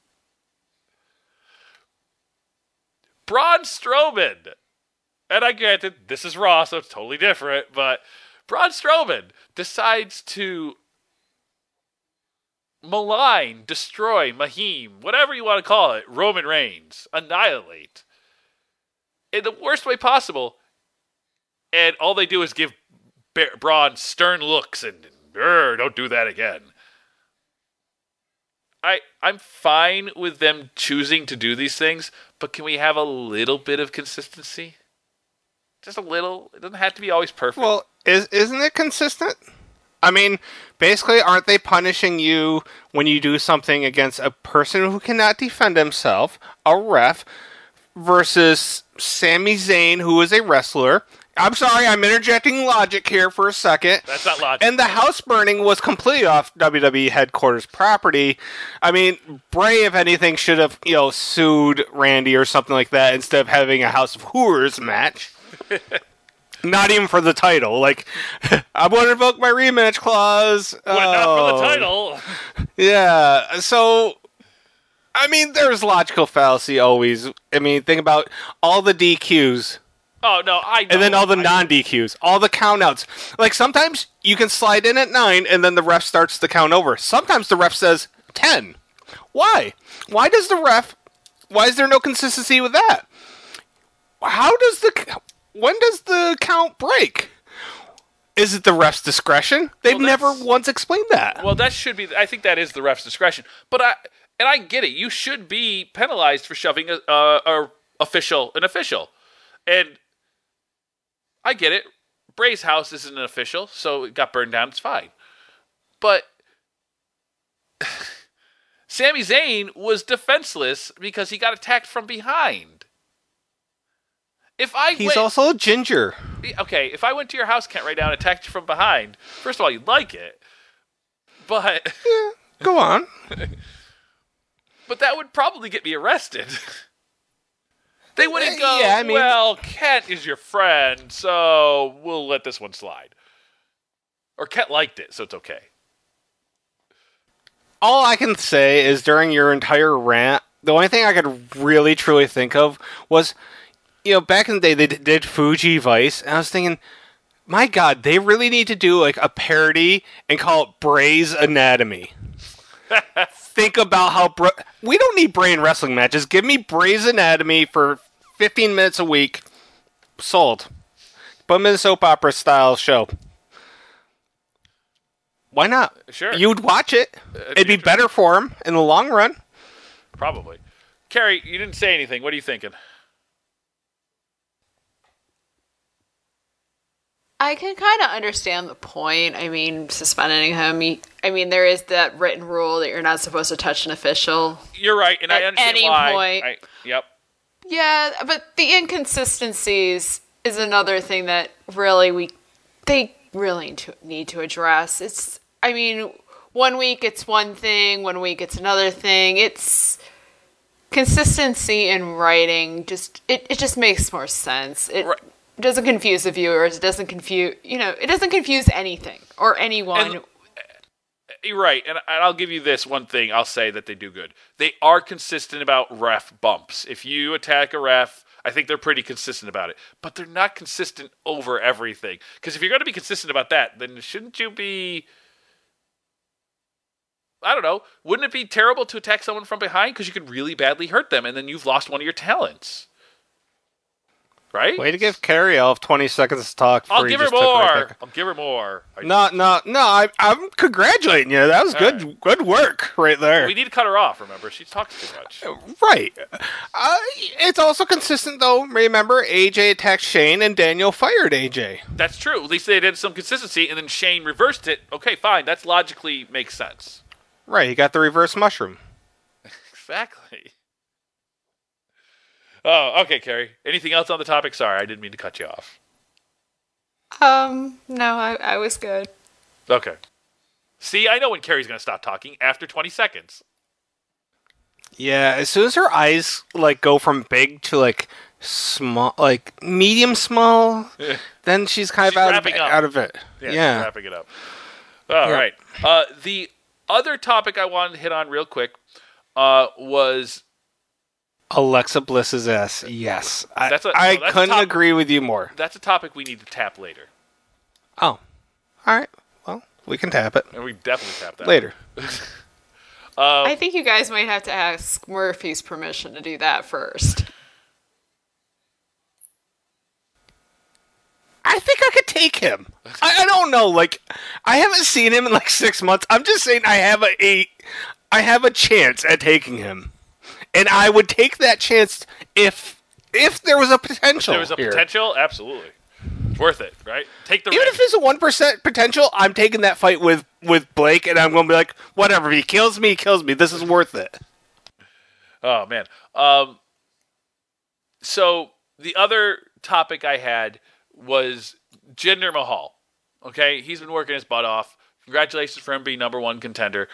Braun Strowman. And I granted, this is Raw, so it's totally different, but Braun Strowman decides to malign, destroy, Mahim, whatever you want to call it, Roman Reigns, annihilate, in the worst way possible. And all they do is give Braun stern looks and, don't do that again. I'm fine with them choosing to do these things, but can we have a little bit of consistency? Just a little. It doesn't have to be always perfect. Well, isn't it consistent? I mean, basically, aren't they punishing you when you do something against a person who cannot defend himself, a ref, versus Sami Zayn, who is a wrestler? I'm sorry, I'm interjecting logic here for a second. That's not logic. And the house burning was completely off WWE headquarters property. I mean, Bray, if anything, should have, sued Randy or something like that instead of having a House of Horrors match. Not even for the title. Like, I want to invoke my rematch clause. Not for the title. Yeah, so, I mean, there's logical fallacy always. I mean, think about all the DQs. Oh, no, I know. And then all the non-DQs, all the countouts. Like, sometimes you can slide in at 9, and then the ref starts the count over. Sometimes the ref says 10. Why? Why is there no consistency with that? When does the count break? Is it the ref's discretion? They've never once explained that. Well, that should be, I think that is the ref's discretion. But I get it. You should be penalized for shoving an official. And I get it. Bray's house isn't an official, so it got burned down. It's fine. But Sami Zayn was defenseless because he got attacked from behind. He's also a ginger. Okay, if I went to your house, Kent, right now and attacked you from behind, first of all, you'd like it. But yeah, go on. But that would probably get me arrested. They wouldn't go, well, Kent is your friend, so we'll let this one slide. Or Kent liked it, so it's okay. All I can say is during your entire rant, the only thing I could really, truly think of was, back in the day, they did Fuji Vice, and I was thinking, my God, they really need to do, like, a parody and call it Bray's Anatomy. Think about how we don't need Bray in wrestling matches. Give me Bray's Anatomy for 15 minutes a week. Sold. Put him in a soap opera style show. Why not? Sure. You'd watch it. It'd be better for him in the long run. Probably. Carrie, you didn't say anything. What are you thinking? I can kind of understand the point. I mean, suspending him. There is that written rule that you're not supposed to touch an official. You're right, and I understand why. Point. Yep. Yeah, but the inconsistencies is another thing that they really need to address. 1 week it's one thing, 1 week it's another thing. It's consistency in writing. It just makes more sense. It doesn't confuse the viewers. It doesn't confuse anything or anyone. You're right, and I'll give you this one thing I'll say that they do good. They are consistent about ref bumps. If you attack a ref, I think they're pretty consistent about it. But they're not consistent over everything. Because if you're going to be consistent about that, then shouldn't you be... I don't know. Wouldn't it be terrible to attack someone from behind? Because you could really badly hurt them, and then you've lost one of your talents. Right? Way to give Carrie Elf 20 seconds to talk. I'll give her more. I'll give her more. No. I'm congratulating you. That was good. Good work right there. We need to cut her off. Remember, she talks too much. Right. It's also consistent, though. Remember, AJ attacked Shane, and Daniel fired AJ. That's true. At least they did some consistency, and then Shane reversed it. Okay, fine. That's logically makes sense. Right, he got the reverse mushroom. Exactly. Oh, okay, Carrie. Anything else on the topic? Sorry, I didn't mean to cut you off. No, I was good. Okay. See, I know when Carrie's going to stop talking after 20 seconds. Yeah, as soon as her eyes like go from big to like small, like medium small, then she's kind of out of it. Yeah, she's wrapping it up. All right. The other topic I wanted to hit on real quick was Alexa Bliss's ass. Yes, I that's couldn't agree with you more. That's a topic we need to tap later. Oh, all right. Well, we can tap it. And we definitely tap that later. I think you guys might have to ask Murphy's permission to do that first. I think I could take him. I don't know. Like, I haven't seen him in like 6 months. I'm just saying I have a chance at taking him, and I would take that chance if there was a potential. If there was a potential, absolutely. It's worth it, right? Take the even risk. If there's a 1% potential, I'm taking that fight with Blake, and I'm going to be like, whatever. If he kills me, he kills me. This is worth it. Oh man. So the other topic I had was Jinder Mahal. Okay, he's been working his butt off. Congratulations for him being number one contender.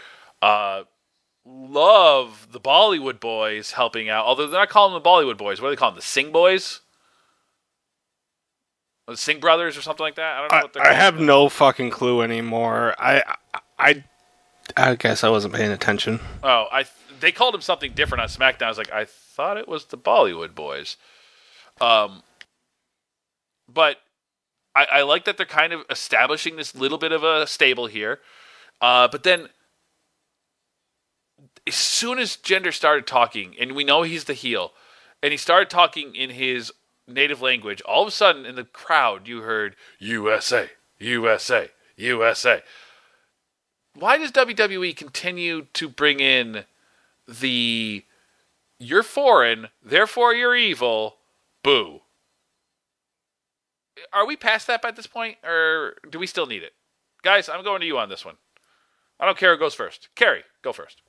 Love the Bollywood boys helping out. Although they're not calling them the Bollywood boys. What do they call them? The Singh boys? The Singh brothers or something like that? I don't know what they're I have no fucking clue anymore. I guess I wasn't paying attention. Oh, they called him something different on SmackDown. I was like, I thought it was the Bollywood boys. But I like that they're kind of establishing this little bit of a stable here. But then, as soon as Jinder started talking, and we know he's the heel, and he started talking in his native language, all of a sudden in the crowd you heard USA, USA, USA. Why does WWE continue to bring in the you're foreign, therefore you're evil, boo? Are we past that by this point, or do we still need it? Guys, I'm going to you on this one. I don't care who goes first. Carrie, go first.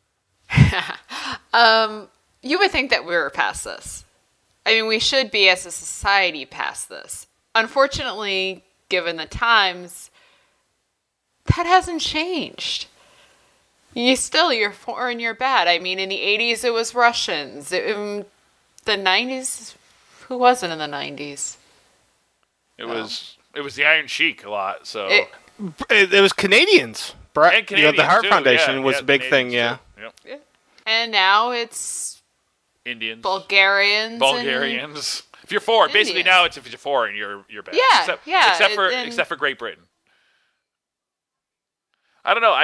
You would think that we were past this. I mean, we should be, as a society, past this. Unfortunately, given the times, that hasn't changed. You're foreign, you're bad. I mean, in the 80s, it was Russians. In the 90s, who wasn't in the 90s? It was the Iron Sheik a lot. So it was Canadians. And Canadians the Heart too. Foundation was a big thing. Yep. Yeah. And now it's Indians, Bulgarians. If you're foreign, basically now it's if you're foreign, you're bad. Yeah, Except for Great Britain. I don't know.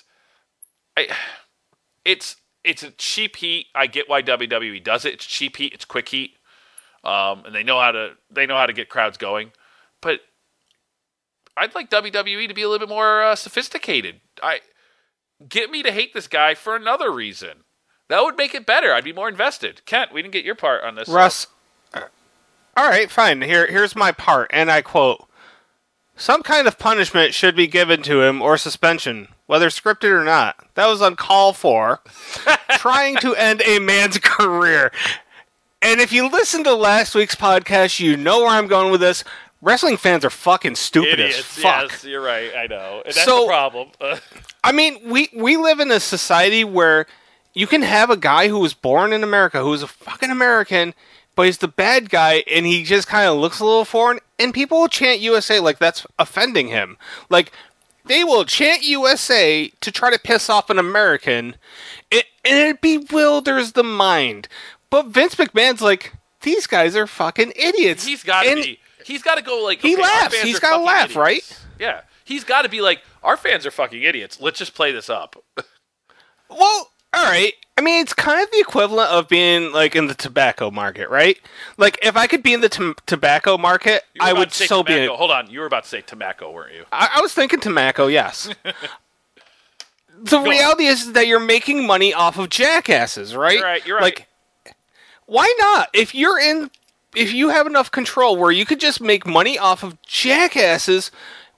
It's a cheap heat. I get why WWE does it. It's cheap heat. It's quick heat. And they know how to get crowds going. But I'd like WWE to be a little bit more sophisticated. Get me to hate this guy for another reason. That would make it better. I'd be more invested. Kent, we didn't get your part on this. Russ, all right, fine. Here's my part, and I quote, "Some kind of punishment should be given to him or suspension, whether scripted or not. That was uncalled for. Trying to end a man's career." And if you listen to last week's podcast, you know where I'm going with this. Wrestling fans are fucking stupid as fuck. Yes, you're right. I know. And that's the problem. I mean, we live in a society where you can have a guy who was born in America, who's a fucking American, but he's the bad guy, and he just kind of looks a little foreign, and people will chant USA like that's offending him. Like, they will chant USA to try to piss off an American, and it bewilders the mind. But Vince McMahon's like, these guys are fucking idiots. He's got to be. He's got to go like... He laughs. He's got to laugh, idiots. Right? Yeah. He's got to be like, our fans are fucking idiots. Let's just play this up. Well, all right. I mean, it's kind of the equivalent of being like in the tobacco market, right? Like, if I could be in the tobacco market, I would so be in... Hold on. You were about to say tobacco, weren't you? I was thinking tobacco, yes. The reality is that you're making money off of jackasses, right? You're right. Like, why not? If you have enough control where you could just make money off of jackasses,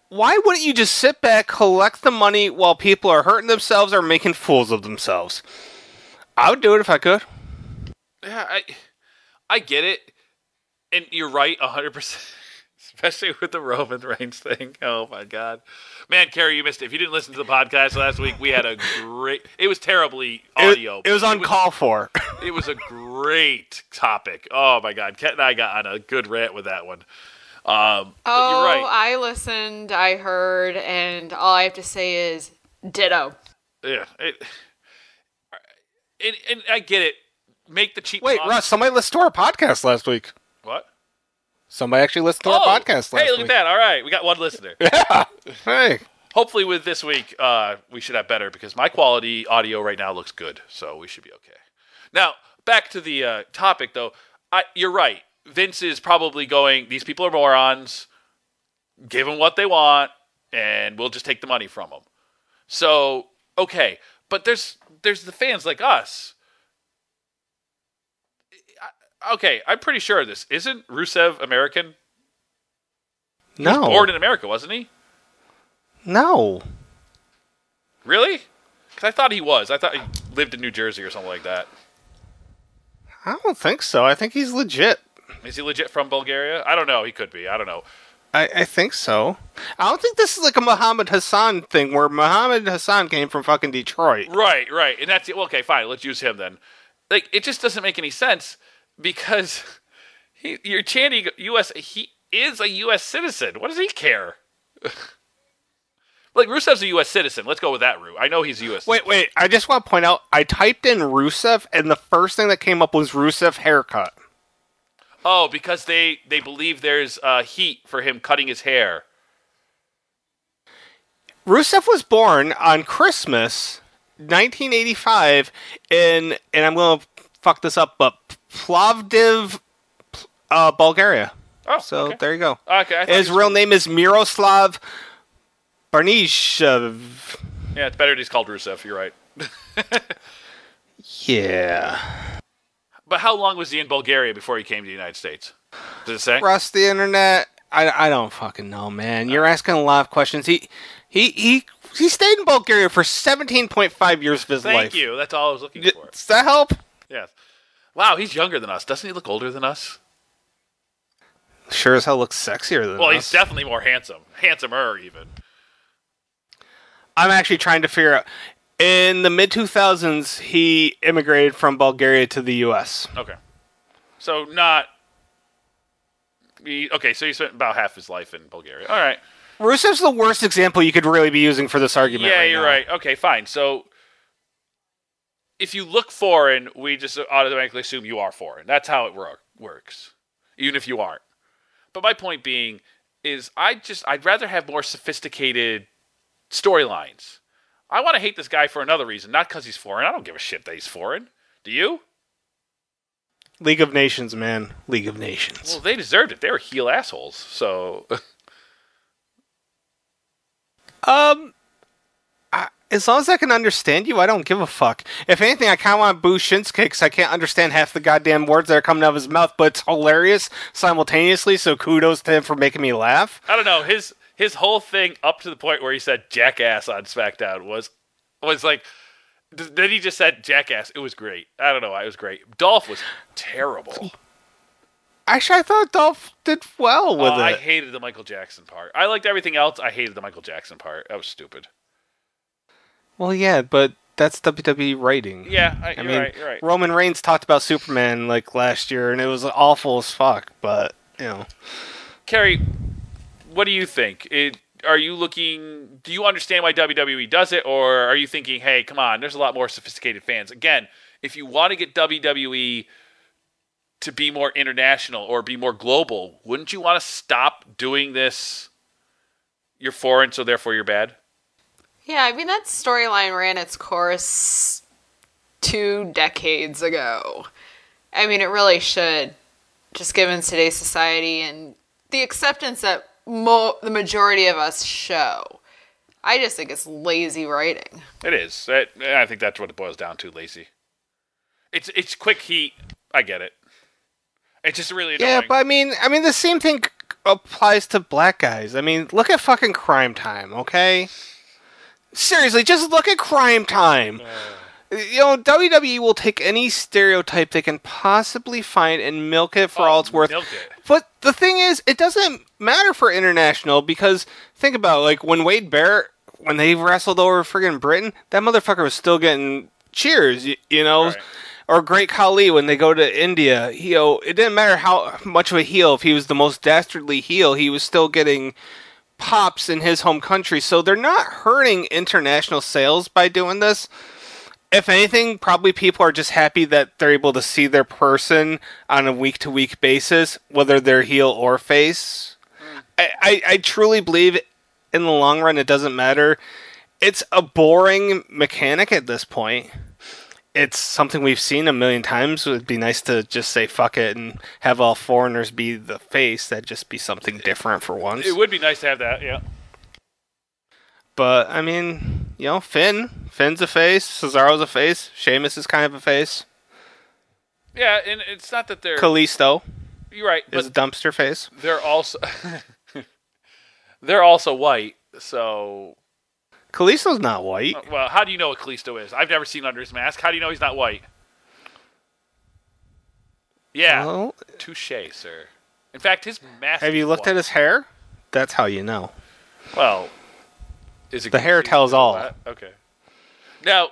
why wouldn't you just sit back, collect the money while people are hurting themselves or making fools of themselves? I would do it if I could. Yeah, I get it, and you're right 100%. Especially with the Roman Reigns thing. Oh, my God. Man, Kerry, you missed it. If you didn't listen to the podcast last week, we had a great... It was terribly audio. It was uncalled for. It was a great topic. Oh, my God. Ket and I got on a good rant with that one. But you're right. I listened, I heard, and all I have to say is ditto. Yeah. And I get it. Make the cheap... Wait, Russ, somebody listened to our podcast last week. What? Somebody actually listened to our podcast last week. Hey, look at that. All right. We got one listener. Yeah. Hey. Hopefully with this week, we should have better because my quality audio right now looks good. So we should be okay. Now, back to the topic, though. You're right. Vince is probably going, these people are morons. Give them what they want, and we'll just take the money from them. So, okay. But there's the fans like us. Okay, I'm pretty sure of this. Isn't Rusev American? He was born in America, wasn't he? No. Really? Because I thought he was. I thought he lived in New Jersey or something like that. I don't think so. I think he's legit. Is he legit from Bulgaria? I don't know. He could be. I don't know. I think so. I don't think this is like a Muhammad Hassan thing where Muhammad Hassan came from fucking Detroit. Right. And that's it. Well, okay, fine. Let's use him then. Like, it just doesn't make any sense. Because you're chanting U.S. He is a U.S. citizen. What does he care? Like, Rusev's a U.S. citizen. Let's go with that route. I know he's a U.S. citizen. Wait. I just want to point out, I typed in Rusev, and the first thing that came up was Rusev haircut. Oh, because they believe there's heat for him cutting his hair. Rusev was born on Christmas, 1985, and I'm going to fuck this up, but Plovdiv, Bulgaria. Oh, so okay. There you go. Okay, his real name is Miroslav Barnishev. Yeah, it's better that he's called Rusev. You're right. Yeah. But how long was he in Bulgaria before he came to the United States? Does it say? Trust the internet. I don't fucking know, man. You're asking a lot of questions. He stayed in Bulgaria for 17.5 years of his life. Thank you. That's all I was looking for. Does that help? Yes. Wow, he's younger than us. Doesn't he look older than us? Sure as hell looks sexier than us. Well, he's definitely more handsome. Handsomer, even. I'm actually trying to figure out. In the mid-2000s, he immigrated from Bulgaria to the U.S. Okay. So not... Okay, so he spent about half his life in Bulgaria. All right. Rusev's the worst example you could really be using for this argument. Yeah, right you're now. right. Okay, fine. So if you look foreign, we just automatically assume you are foreign. That's how it works, even if you aren't. But my point being is I'd rather have more sophisticated storylines. I want to hate this guy for another reason, not because he's foreign. I don't give a shit that he's foreign. Do you? League of Nations, man. League of Nations. Well, they deserved it. They were heel assholes. So, as long as I can understand you, I don't give a fuck. If anything, I kind of want to boo Shinsuke because I can't understand half the goddamn words that are coming out of his mouth, but it's hilarious simultaneously, so kudos to him for making me laugh. I don't know. His whole thing up to the point where he said jackass on SmackDown was like, then he just said jackass. It was great. I don't know. It was great. Dolph was terrible. Actually, I thought Dolph did well with it. I hated the Michael Jackson part. I liked everything else. I hated the Michael Jackson part. That was stupid. Well, yeah, but that's WWE writing. Yeah, you're right. You're right. Roman Reigns talked about Superman like last year, and it was awful as fuck. But Kerry, what do you think? Are you looking? Do you understand why WWE does it, or are you thinking, hey, come on, there's a lot more sophisticated fans? Again, if you want to get WWE to be more international or be more global, wouldn't you want to stop doing this? You're foreign, so therefore you're bad. Yeah, I mean, that storyline ran its course 2 decades ago. I mean, it really should, just given today's society and the acceptance that the majority of us show. I just think it's lazy writing. It is. I think that's what it boils down to, lazy. It's quick heat. I get it. It's just really annoying. Yeah, but I mean, the same thing applies to black guys. I mean, look at fucking Crime Time, okay? Seriously, just look at Crime Time. WWE will take any stereotype they can possibly find and milk it for all it's worth. Milk it. But the thing is, it doesn't matter for international because think about it, like when Wade Barrett, when they wrestled over friggin' Britain, that motherfucker was still getting cheers, you know? Right. Or Great Khali when they go to India, it didn't matter how much of a heel, if he was the most dastardly heel, he was still getting pops in his home country. So they're not hurting international sales by doing this. If anything, probably people are just happy that they're able to see their person on a week-to-week basis, whether they're heel or face. I truly believe in the long run it doesn't matter. It's a boring mechanic at this point. It's something we've seen a million times. It would be nice to just say fuck it and have all foreigners be the face. That'd just be something different for once. It would be nice to have that, yeah. But, I mean, Finn's a face, Cesaro's a face, Sheamus is kind of a face. Yeah, and it's not that they're... Kalisto You're right, is a but dumpster face. they're also... they're also white, so... Kalisto's not white. Well, how do you know what Kalisto is? I've never seen under his mask. How do you know he's not white? Yeah, Well, touche, sir. In fact, his mask... have you looked at his hair? That's how you know. Well... Is it The hair confusing tells with all. that? Okay. Now,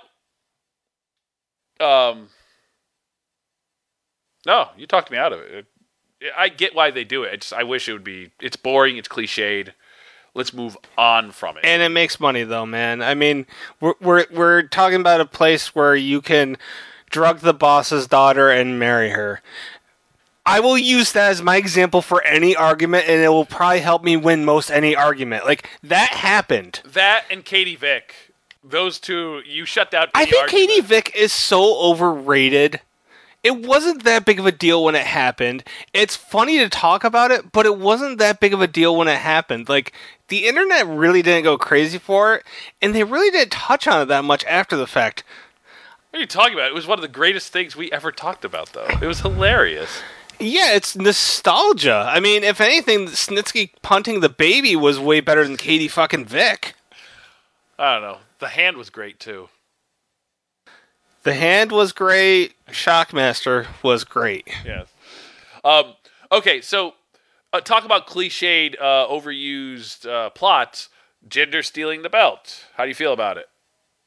no, you talked me out of it. I get why they do it. I wish it would be. It's boring. It's cliched. Let's move on from it. And it makes money, though, man. I mean, we're talking about a place where you can drug the boss's daughter and marry her. I will use that as my example for any argument, and it will probably help me win most any argument. Like, that happened. That and Katie Vick. Those two, you shut down. I think argument. Katie Vick is so overrated. It wasn't that big of a deal when it happened. It's funny to talk about it, but it wasn't that big of a deal when it happened. Like, the internet really didn't go crazy for it, and they really didn't touch on it that much after the fact. What are you talking about? It was one of the greatest things we ever talked about, though. It was hilarious. Yeah, it's nostalgia. I mean, if anything, Snitsky punting the baby was way better than Katie fucking Vick. I don't know. The hand was great, too. The hand was great. Shockmaster was great. Yes. Okay, so talk about cliched, overused plots. Jinder stealing the belt. How do you feel about it?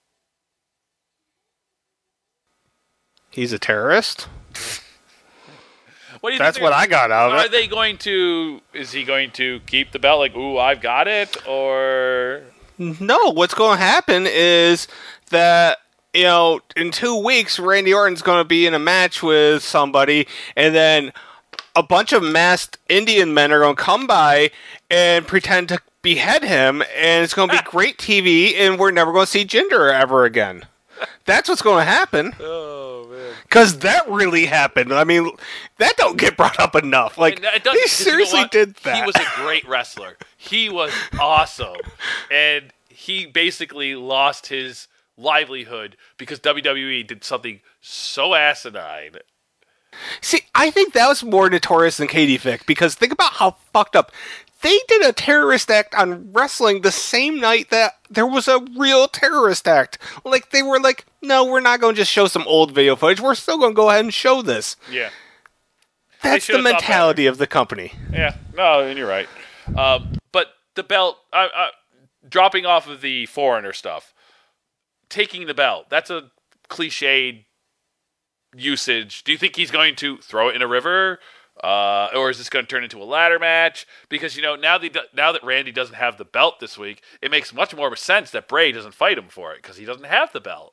He's a terrorist? What do you That's think what I got out of Are it. they going to... Is he going to keep the belt like, ooh, I've got it? Or... No, what's going to happen is that, in 2 weeks, Randy Orton's going to be in a match with somebody, and then a bunch of masked Indian men are going to come by and pretend to behead him, and it's going to be great TV, and we're never going to see Jinder ever again. That's what's going to happen. Oh, man. Because that really happened. I mean, that don't get brought up enough. Like, And it doesn't- they 'cause you know seriously what? did that. He was a great wrestler. He was awesome. And he basically lost his livelihood because WWE did something so asinine. See, I think that was more notorious than Katie Vick, because think about how fucked up. They did a terrorist act on wrestling the same night that there was a real terrorist act. Like, they were like, no, we're not going to just show some old video footage. We're still going to go ahead and show this. Yeah. That's the should've thought mentality of the company. Yeah. No, and you're right. But the belt, dropping off of the foreigner stuff, taking the belt, that's a cliched usage. Do you think he's going to throw it in a river? Or is this going to turn into a ladder match? Because, now that Randy doesn't have the belt this week, it makes much more sense that Bray doesn't fight him for it because he doesn't have the belt.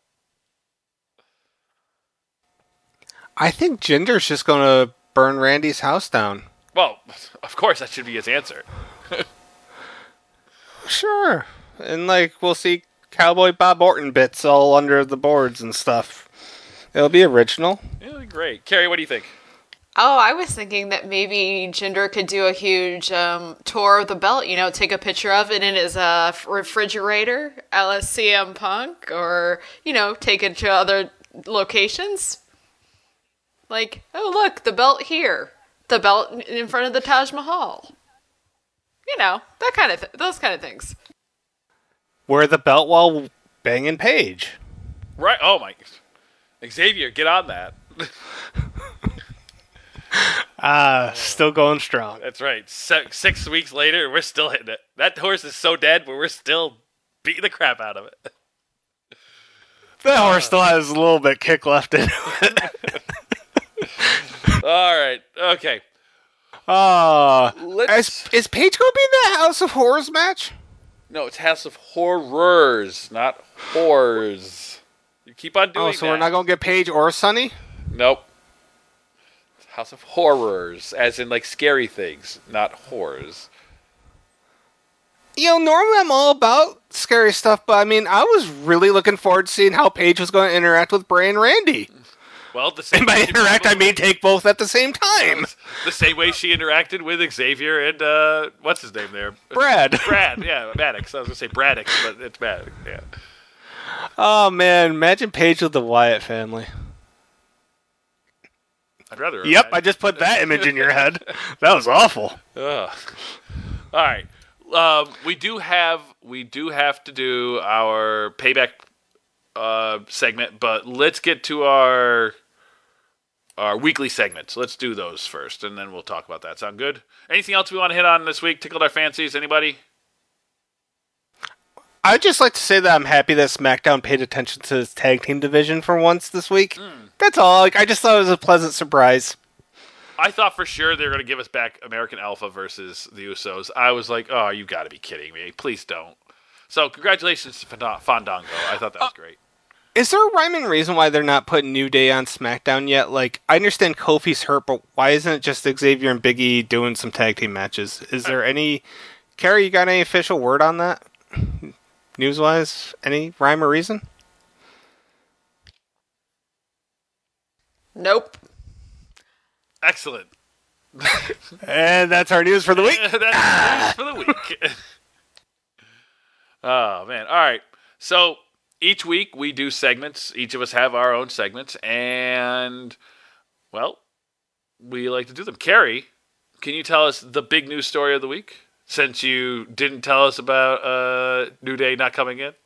I think Jinder's just going to burn Randy's house down. Well, of course, that should be his answer. Sure. And, we'll see Cowboy Bob Orton bits all under the boards and stuff. It'll be original. Yeah, great. Carrie, what do you think? Oh, I was thinking that maybe Jinder could do a huge tour of the belt, take a picture of it in his refrigerator, a la CM Punk, or, take it to other locations. Like, oh, look, the belt here. The belt in front of the Taj Mahal. You know, that kind of those kind of things. Wear the belt while banging Paige. Right. Oh, my. Xavier, get on that. Still going strong. That's right. 6 weeks later, we're still hitting it. That horse is so dead, but we're still beating the crap out of it. That horse still has a little bit kick left in it. All right. Okay. Is Paige going to be in that House of Horrors match? No, it's House of Horrors, not whores. You keep on doing that. So we're not going to get Paige or Sunny? Nope. It's House of Horrors, as in like scary things, not horrors. You know, normally I'm all about scary stuff, but I mean, I was really looking forward to seeing how Paige was going to interact with Bray and Randy. Well, the same And by way interact, I mean take both at the same time. the same way she interacted with Xavier and what's his name there? Brad. Brad, yeah, Maddox. I was gonna say Braddock, but it's Maddox. Yeah. Oh, man. Imagine Paige with the Wyatt family. I'd rather. Yep, I just put that image in your head. That was awful. Ugh. All right. We do have to do our payback segment, but let's get to our weekly segments. Let's do those first, and then we'll talk about that. Sound good? Anything else we want to hit on this week? Tickled our fancies? Anybody? I'd just like to say that I'm happy that SmackDown paid attention to its tag team division for once this week. That's all. Like, I just thought it was a pleasant surprise. I thought for sure they were going to give us back American Alpha versus the Usos. I was like, oh, you got to be kidding me. Please don't. So, congratulations to Fandango. I thought that was great. Is there a rhyme and reason why they're not putting New Day on SmackDown yet? Like, I understand Kofi's hurt, but why isn't it just Xavier and Big E doing some tag team matches? Is there any... Carrie, you got any official word on that? News-wise? Any rhyme or reason? Nope. Excellent. And that's our news for the week. That's news for the week. Oh, man. All right. So, each week we do segments. Each of us have our own segments. And, well, we like to do them. Carrie, can you tell us the big news story of the week? Since you didn't tell us about New Day not coming in?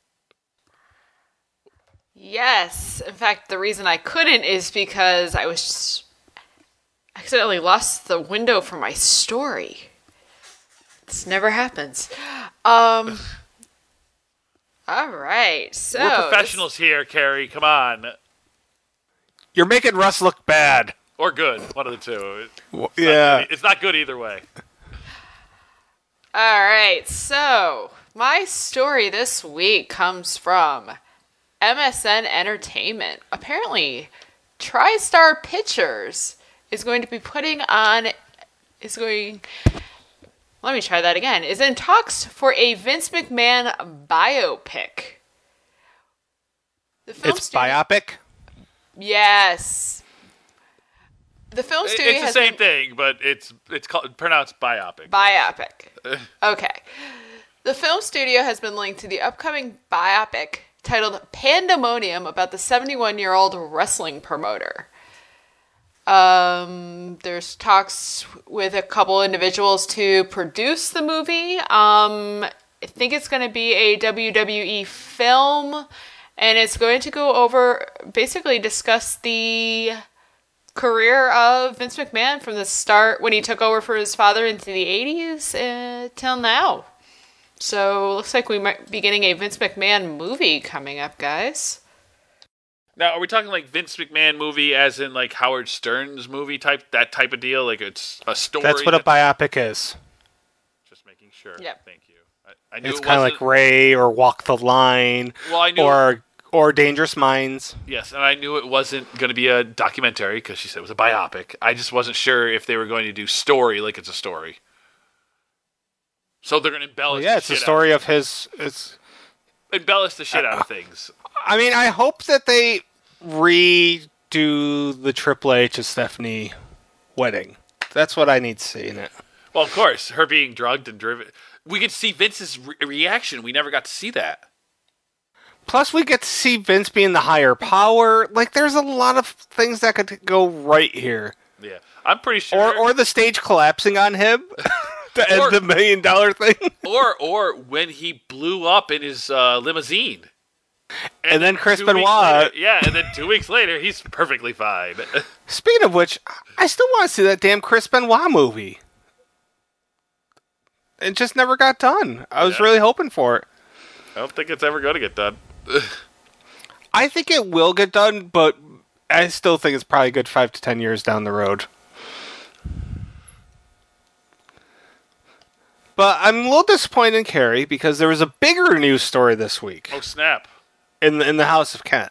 Yes. In fact, the reason I couldn't is because I accidentally lost the window for my story. This never happens. All right. So we're professionals here, Carrie. Come on. You're making Russ look bad. Or good. One of the two. It's not good either way. All right. So my story this week comes from MSN Entertainment. Apparently, TriStar Pictures is going to be is in talks for a Vince McMahon biopic. It's biopic? Yes. The film studio It's the same thing, but it's pronounced biopic. Biopic. Okay. The film studio has been linked to the upcoming biopic titled Pandemonium about the 71-year-old wrestling promoter. There's talks with a couple individuals to produce the movie. I think it's going to be a WWE film, and it's going to go over, basically discuss the career of Vince McMahon from the start when he took over for his father into the 80s till now. So looks like we might be getting a Vince McMahon movie coming up, guys. Now, are we talking like Vince McMahon movie as in like Howard Stern's movie that type of deal? Like it's a story? That's what a biopic is. Just making sure. Yep. Thank you. I knew It's it kind of like Ray or Walk the Line or Dangerous Minds. Yes, and I knew it wasn't going to be a documentary because she said it was a biopic. I just wasn't sure if they were going to do story like it's a story. So they're going to embellish. Well, yeah, it's the story of his. Embellish the shit out of things. I mean, I hope that they redo the Triple H and Stephanie wedding. That's what I need to see in it. Well, of course, her being drugged and driven. We could see Vince's reaction. We never got to see that. Plus, we get to see Vince being the higher power. Like, there's a lot of things that could go right here. Yeah, I'm pretty sure. Or the stage collapsing on him. To end the $1 million thing. Or when he blew up in his limousine. And then Chris 2 weeks Benoit. later, and then 2 weeks later, he's perfectly fine. Speaking of which, I still want to see that damn Chris Benoit movie. It just never got done. I was really hoping for it. I don't think it's ever going to get done. I think it will get done, but I still think it's probably a good 5 to 10 years down the road. But I'm a little disappointed in Carrie because there was a bigger news story this week. Oh, snap. In the House of Kent.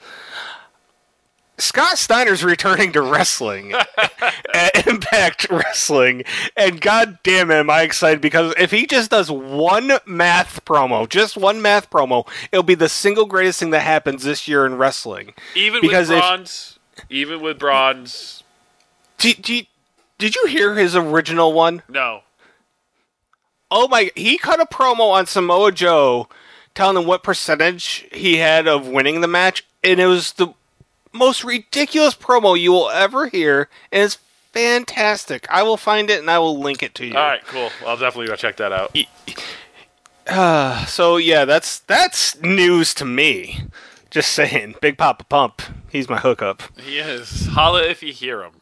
Scott Steiner's returning to wrestling at Impact Wrestling, and god damn it, am I excited, because if he just does one math promo, it'll be the single greatest thing that happens this year in wrestling. Even with Bronze. Did you hear his original one? No. Oh my, he cut a promo on Samoa Joe telling him what percentage he had of winning the match, and it was the most ridiculous promo you will ever hear, and it's fantastic. I will find it and I will link it to you. All right, cool. I'll definitely go check that out. So yeah, that's news to me. Just saying, Big Papa Pump, he's my hookup. He is. Holla if you hear him.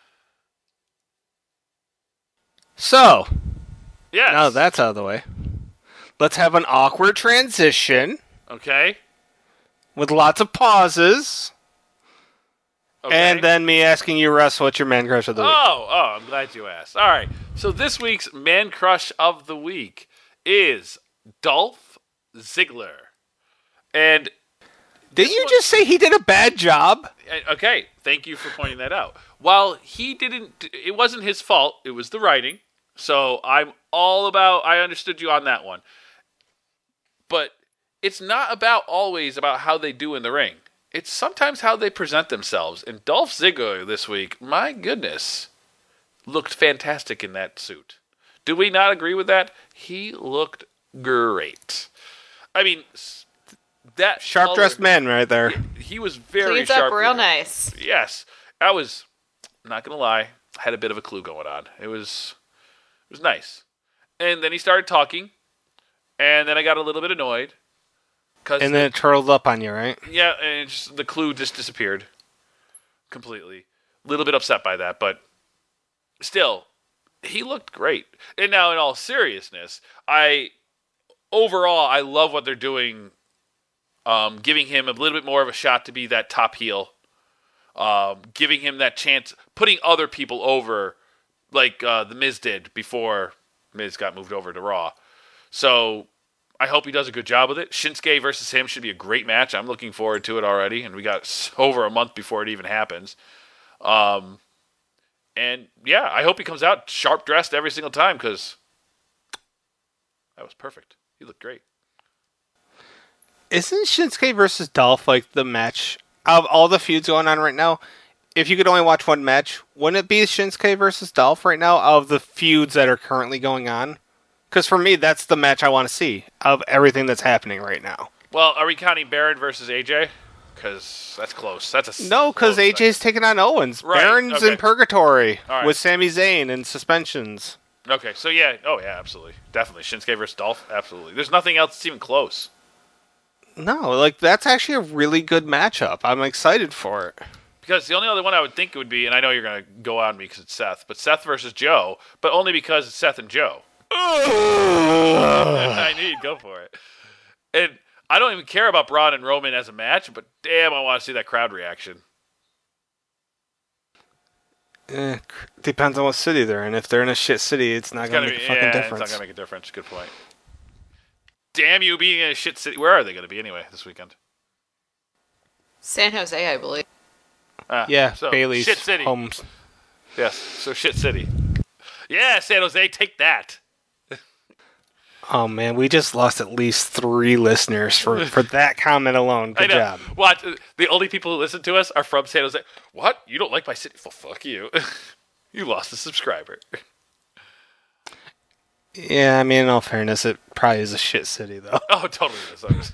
So, yes. now that's out of the way, let's have an awkward transition. Okay. With lots of pauses. Okay. And then me asking you, Russ, what's your man crush of the week? Oh, I'm glad you asked. All right. So this week's man crush of the week is Dolph Ziggler. And didn't you just say he did a bad job? Okay, thank you for pointing that out. While he didn't, it wasn't his fault. It was the writing. So I understood you on that one. But it's not always about how they do in the ring. It's sometimes how they present themselves. And Dolph Ziggler this week, my goodness, looked fantastic in that suit. Do we not agree with that? He looked great. I mean, that sharp-dressed man right there. He was very Cleans sharp. up real nice. Yes. I'm not going to lie, I had a bit of a clue going on. It was nice. And then he started talking, and then I got a little bit annoyed. And then it turtled up on you, right? Yeah, and the clue just disappeared completely. A little bit upset by that, but still, he looked great. And now, in all seriousness, overall, I love what they're doing, giving him a little bit more of a shot to be that top heel, giving him that chance, putting other people over, like The Miz did before Miz got moved over to Raw. So I hope he does a good job with it. Shinsuke versus him should be a great match. I'm looking forward to it already, and we got over a month before it even happens. And yeah, I hope he comes out sharp dressed every single time, because that was perfect. He looked great. Isn't Shinsuke versus Dolph like the match of all the feuds going on right now? If you could only watch one match, wouldn't it be Shinsuke versus Dolph right now of the feuds that are currently going on? Because for me, that's the match I want to see of everything that's happening right now. Well, are we counting Baron versus AJ? Because that's close. No, because AJ's taking on Owens. Right, Baron's okay. in purgatory right. with Sami Zayn and suspensions. Okay, so yeah. Oh, yeah, absolutely. Definitely. Shinsuke versus Dolph? Absolutely. There's nothing else that's even close. No, like, that's actually a really good matchup. I'm excited for it. Because the only other one I would think it would be, and I know you're going to go on me because it's Seth, but Seth versus Joe, but only because it's Seth and Joe. I knew you'd go for it. And I don't even care about Braun and Roman as a match, but damn, I want to see that crowd reaction. Depends on what city they're in. If they're in a shit city, it's not going to make a fucking difference. It's not going to make a difference. Good point. Damn you being in a shit city. Where are they going to be anyway this weekend? San Jose, I believe. Yeah, so Bailey's shit city. homes. Yes, so shit city. Yeah, San Jose, take that. Oh man, we just lost at least 3 listeners for that comment alone. Good job. What? The only people who listen to us are from San Jose. What? You don't like my city? Well, fuck you. You lost a subscriber. Yeah, I mean, in all fairness, it probably is a shit city, though. Oh, totally is.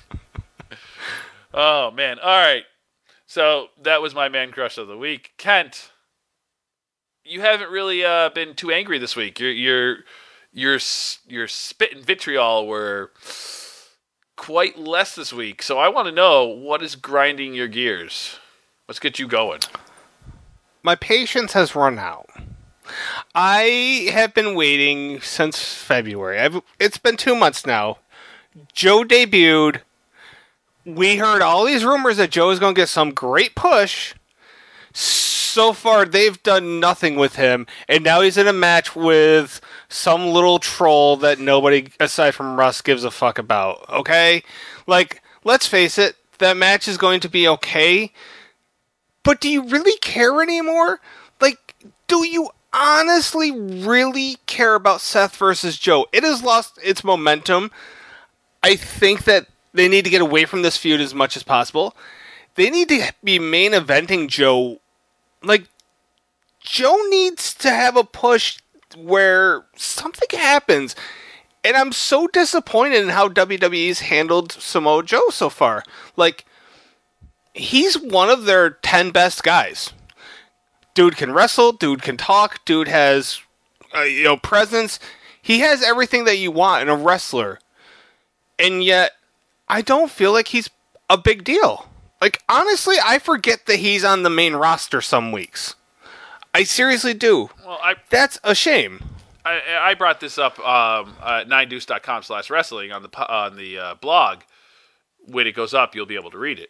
Oh, man. All right. So that was my man crush of the week. Kent, you haven't really been too angry this week. Your spit and vitriol were quite less this week. So I want to know what is grinding your gears. Let's get you going. My patience has run out. I have been waiting since February. It's been 2 months now. Joe debuted. We heard all these rumors that Joe is going to get some great push. So far, they've done nothing with him, and now he's in a match with some little troll that nobody, aside from Russ, gives a fuck about, okay? Like, let's face it, that match is going to be okay, but do you really care anymore? Like, do you honestly really care about Seth versus Joe? It has lost its momentum. I think that they need to get away from this feud as much as possible. They need to be main eventing Joe. Like, Joe needs to have a push where something happens. And I'm so disappointed in how WWE's handled Samoa Joe so far. Like, he's one of their 10 best guys. Dude can wrestle, dude can talk, dude has presence. He has everything that you want in a wrestler. And yet, I don't feel like he's a big deal. Like, honestly, I forget that he's on the main roster some weeks. I seriously do. Well, that's a shame. I brought this up at 9deuce.com/wrestling on the blog. When it goes up, you'll be able to read it.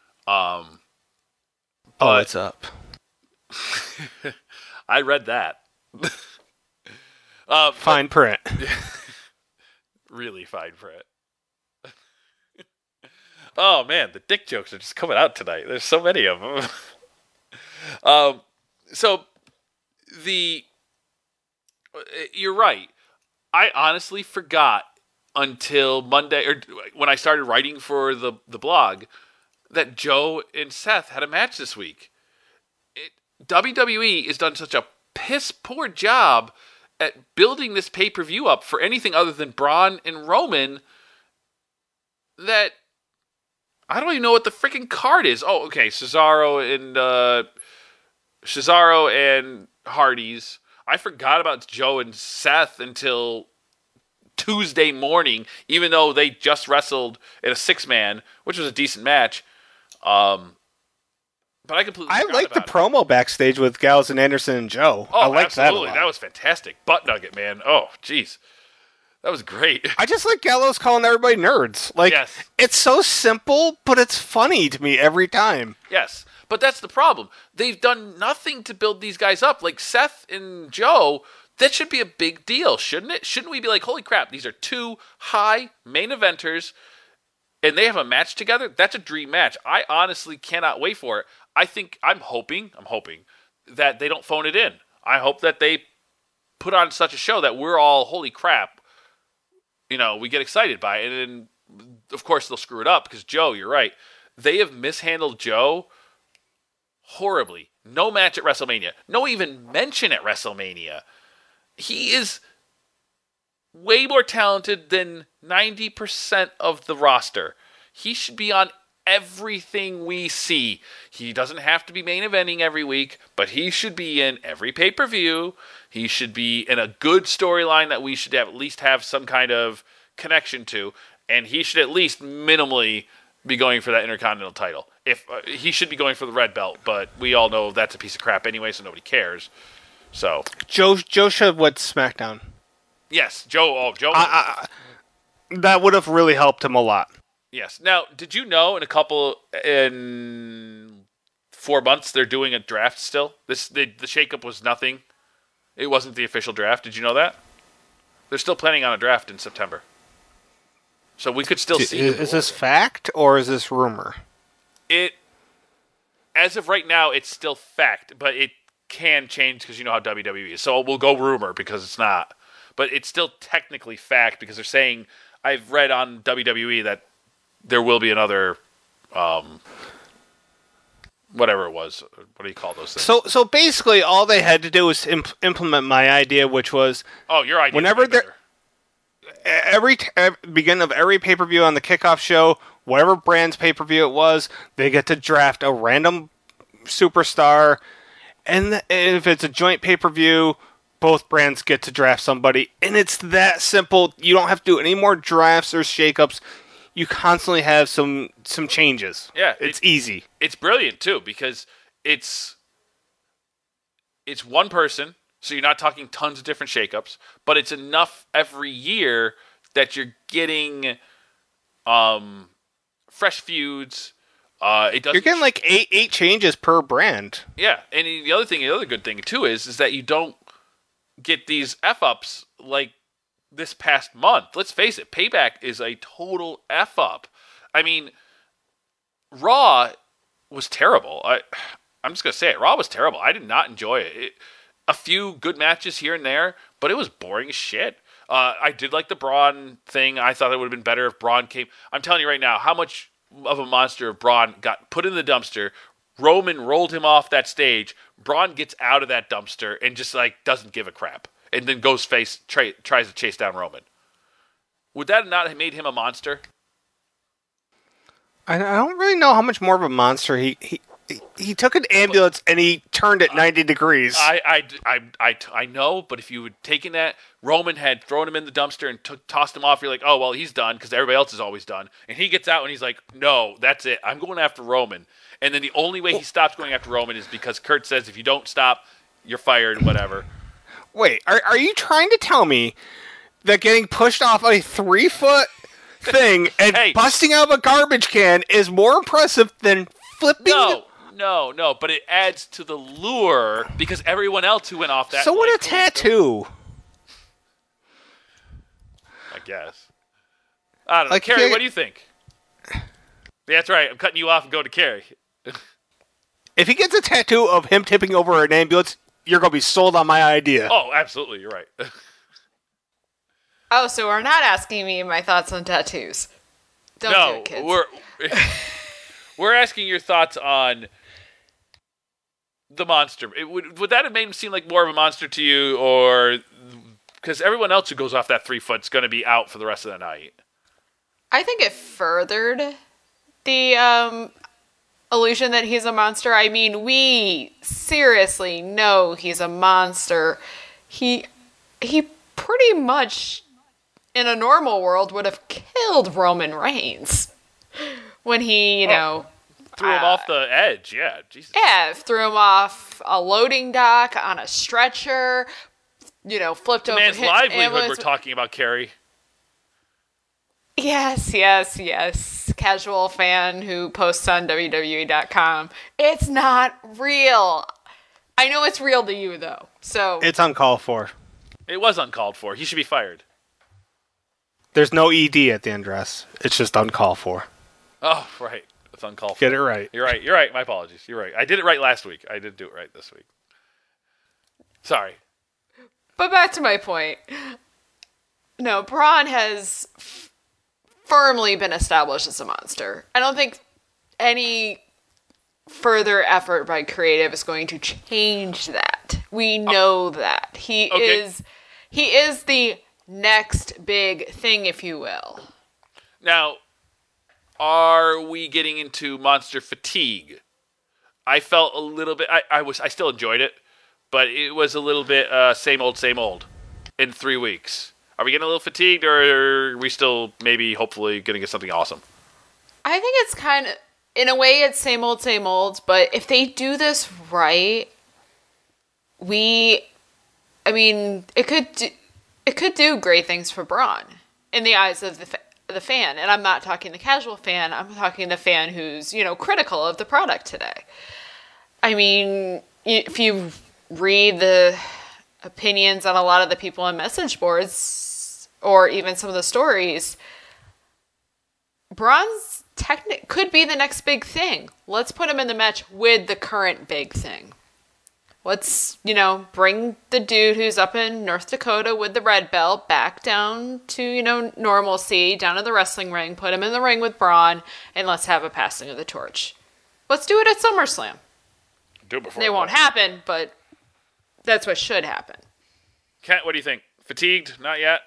It's up. I read that. Fine print. Really fine print. Oh, man, the dick jokes are just coming out tonight. There's so many of them. You're right. I honestly forgot until Monday, or when I started writing for the blog, that Joe and Seth had a match this week. WWE has done such a piss poor job at building this pay-per-view up for anything other than Braun and Roman that I don't even know what the freaking card is. Oh, okay, Cesaro and Hardy's. I forgot about Joe and Seth until Tuesday morning, even though they just wrestled in a 6-man, which was a decent match. But I completely forgot like the about it. promo backstage with Gallows and Anderson and Joe. Oh, I like absolutely. that a lot. That was fantastic. Butt nugget, man. Oh, jeez. That was great. I just like Gallows calling everybody nerds. Like, Yes. It's so simple, but it's funny to me every time. Yes. But that's the problem. They've done nothing to build these guys up. Like Seth and Joe, that should be a big deal, shouldn't it? Shouldn't we be like, holy crap, these are two high main eventers, and they have a match together? That's a dream match. I honestly cannot wait for it. I'm hoping that they don't phone it in. I hope that they put on such a show that we're all, holy crap, we get excited by it. And then, of course, they'll screw it up because Joe, you're right. They have mishandled Joe horribly. No match at WrestleMania. No even mention at WrestleMania. He is way more talented than 90% of the roster. He should be on everything we see. He doesn't have to be main eventing every week, but he should be in every pay-per-view. He should be in a good storyline that we should at least have some kind of connection to, and he should at least minimally be going for that Intercontinental title. If he should be going for the red belt, but we all know that's a piece of crap anyway, so nobody cares. So Joe should went SmackDown. Yes, Joe. Oh, Joe. That would have really helped him a lot. Yes. Now, did you know in 4 months they're doing a draft still? The shakeup was nothing. It wasn't the official draft. Did you know that? They're still planning on a draft in September. So we could still see. Is this fact or is this rumor? As of right now, it's still fact, but it can change because you know how WWE is. So we'll go rumor because it's not. But it's still technically fact because they're saying, I've read on WWE that there will be another, whatever it was. What do you call those things? So basically, all they had to do was implement my idea, which was your idea. Whenever they're beginning of every pay-per-view on the kickoff show, whatever brand's pay-per-view it was, they get to draft a random superstar, And if it's a joint pay-per-view, both brands get to draft somebody. And it's that simple. You don't have to do any more drafts or shakeups. You constantly have some changes. Yeah. It's easy. It's brilliant, too, because it's one person, so you're not talking tons of different shakeups, but it's enough every year that you're getting fresh feuds. You're getting like eight changes per brand. Yeah, and the other good thing too is that you don't get these f-ups like this past month. Let's face it, Payback is a total f-up. I mean, Raw was terrible. I'm just gonna say it. Raw was terrible. I did not enjoy it. A few good matches here and there, but it was boring as shit. I did like the Braun thing. I thought it would have been better if Braun came. I'm telling you right now, how much of a monster Braun got put in the dumpster. Roman rolled him off that stage. Braun gets out of that dumpster and just doesn't give a crap, and then tries to chase down Roman. Would that not have made him a monster? I don't really know how much more of a monster he took an ambulance and he turned it 90 degrees. I know, but if you had taken that, Roman had thrown him in the dumpster and tossed him off, you're like, oh, well, he's done because everybody else is always done. And he gets out and he's like, no, that's it. I'm going after Roman. And then the only way he stops going after Roman is because Kurt says, if you don't stop, you're fired, whatever. Wait, are you trying to tell me that getting pushed off a 3-foot thing and busting out of a garbage can is more impressive than flipping? No, but it adds to the lure because everyone else who went off that. So what a tattoo? I guess. I don't know. Carrie, what do you think? Yeah, that's right. I'm cutting you off and going to Carrie. If he gets a tattoo of him tipping over an ambulance, you're going to be sold on my idea. Oh, absolutely. You're right. Oh, so we're not asking me my thoughts on tattoos. Don't do it, kids. We're asking your thoughts on the monster. Would that have made him seem like more of a monster to you, or because everyone else who goes off that 3-foot is going to be out for the rest of the night? I think it furthered the illusion that he's a monster. I mean, we seriously know he's a monster. He pretty much, in a normal world, would have killed Roman Reigns when he, threw him off the edge. Yeah, Jesus. Yeah, threw him off a loading dock on a stretcher. Flipped over. Man's livelihood. We're talking about, Carrie. Yes. Casual fan who posts on WWE.com. It's not real. I know it's real to you, though. So it's uncalled for. It was uncalled for. He should be fired. There's no ED at the address. It's just uncalled for. Oh, right. It's uncalled for. Get it right. You're right. My apologies. You're right. I did it right last week. I did do it right this week. Sorry. But back to my point. No, Braun has firmly been established as a monster. I don't think any further effort by creative is going to change that. We know that. He is the next big thing, if you will. Now, are we getting into monster fatigue? I felt a little bit. I still enjoyed it, but it was a little bit same old in 3 weeks. Are we getting a little fatigued, or are we still maybe hopefully going to get something awesome? I think it's kind of, in a way, it's same old, but if they do this right, it could do great things for Braun in the eyes of the fan. And I'm not talking the casual fan, I'm talking the fan who's, critical of the product today. I mean, if you read the opinions on a lot of the people on message boards, or even some of the stories, Braun's could be the next big thing. Let's put him in the match with the current big thing. Let's, bring the dude who's up in North Dakota with the red belt back down to, normalcy, down to the wrestling ring, put him in the ring with Braun, and let's have a passing of the torch. Let's do it at SummerSlam. Do it before. It won't happen, but that's what should happen. Kent, what do you think? Fatigued? Not yet?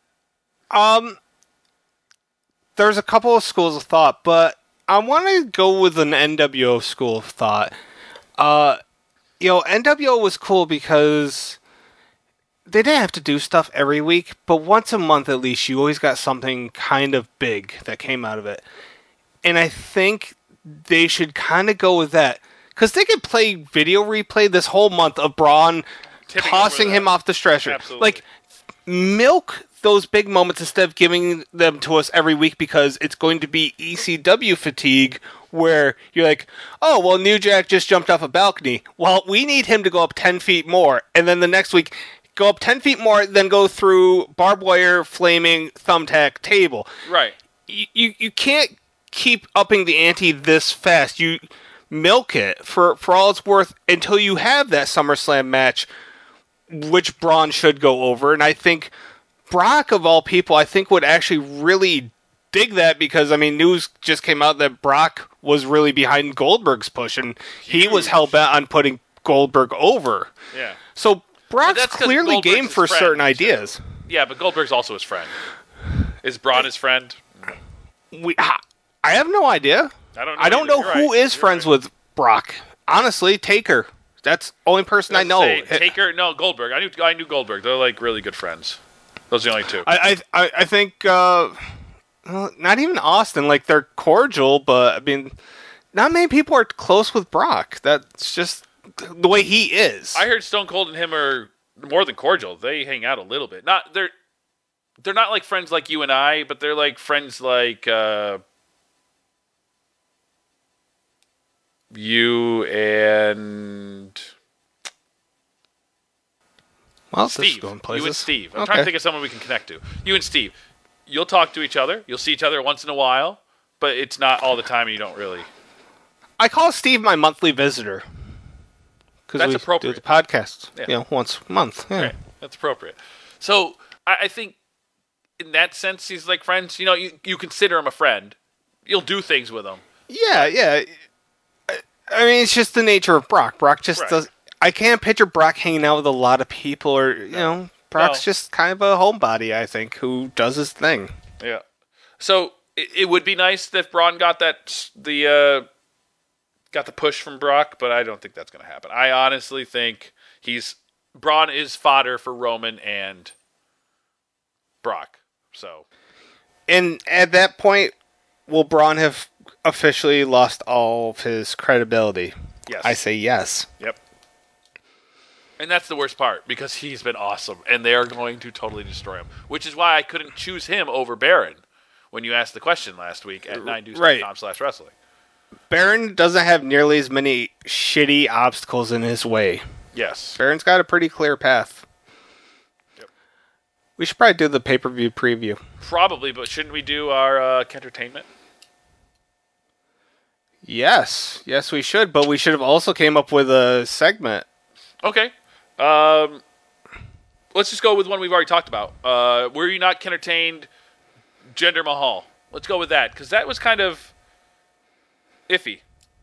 There's a couple of schools of thought, but I want to go with an NWO school of thought. NWO was cool because they didn't have to do stuff every week, but once a month at least, you always got something kind of big that came out of it. And I think they should kind of go with that. Because they could play video replay this whole month of Braun tossing him off the stretcher. Absolutely. Like, milk those big moments instead of giving them to us every week because it's going to be ECW fatigue where you're like, oh, well, New Jack just jumped off a balcony. Well, we need him to go up 10 feet more. And then the next week, go up 10 feet more, then go through barbed wire, flaming, thumbtack table. Right. You can't keep upping the ante this fast. You milk it for all it's worth until you have that SummerSlam match, which Braun should go over. And I think Brock, of all people, I think would actually really dig that because, I mean, news just came out that Brock was really behind Goldberg's push, and he was hell-bent on putting Goldberg over. Yeah. So Brock's that's 'cause clearly Goldberg's game his for friend, certain too. ideas. Yeah, but Goldberg's also his friend. Is Braun his friend? I have no idea. I don't know know either. who is friends with Brock. Honestly, Taker. That's the only person I know. Taker? No, Goldberg. I knew Goldberg. They're like really good friends. Those are the only two. I think not even Austin. Like they're cordial, but I mean, not many people are close with Brock. That's just the way he is. I heard Stone Cold and him are more than cordial. They hang out a little bit. They're not like friends like you and I, but they're like friends like you and well, Steve. this is going places. You and Steve. I'm Okay. trying to think of someone we can connect to. You and Steve. You'll talk to each other. You'll see each other once in a while, but it's not all the time, and you don't really. I call Steve my monthly visitor because That's we appropriate. do the podcast, Yeah. once a month. Yeah. Right. That's appropriate. So I think in that sense, he's like friends. You consider him a friend. You'll do things with him. Yeah. I mean, it's just the nature of Brock. Brock just Right. does. I can't picture Brock hanging out with a lot of people, or Brock's Well- just kind of a homebody. I think who does his thing. Yeah. So it would be nice if Braun got got the push from Brock, but I don't think that's going to happen. I honestly think Braun is fodder for Roman and Brock. So And at that point, will Braun have officially lost all of his credibility? yes, I say yes. Yep. And that's the worst part because he's been awesome, and they are going to totally destroy him. Which is why I couldn't choose him over Baron when you asked the question last week at 9deuce.com/wrestling. Baron doesn't have nearly as many shitty obstacles in his way. Yes. Baron's got a pretty clear path. Yep. We should probably do the pay-per-view preview. Probably, but shouldn't we do our entertainment? Yes, we should, but we should have also came up with a segment. Okay. Let's just go with one we've already talked about. Were you not entertained? Jinder Mahal. Let's go with that because that was kind of iffy.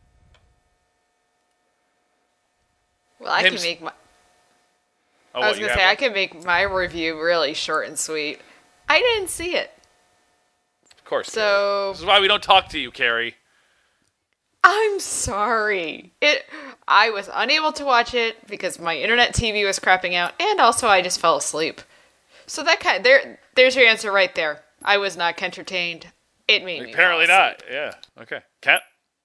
Well, I Him- can make my. Oh, I was you gonna have say I one? can make my review really short and sweet. I didn't see it, Of course. so Carrie. This is why we don't talk to you, Carrie. I'm sorry. I was unable to watch it because my internet TV was crapping out, and also I just fell asleep. So there's your answer right there. I was not entertained. It made me Apparently fall not. asleep. Yeah. Okay. Kent?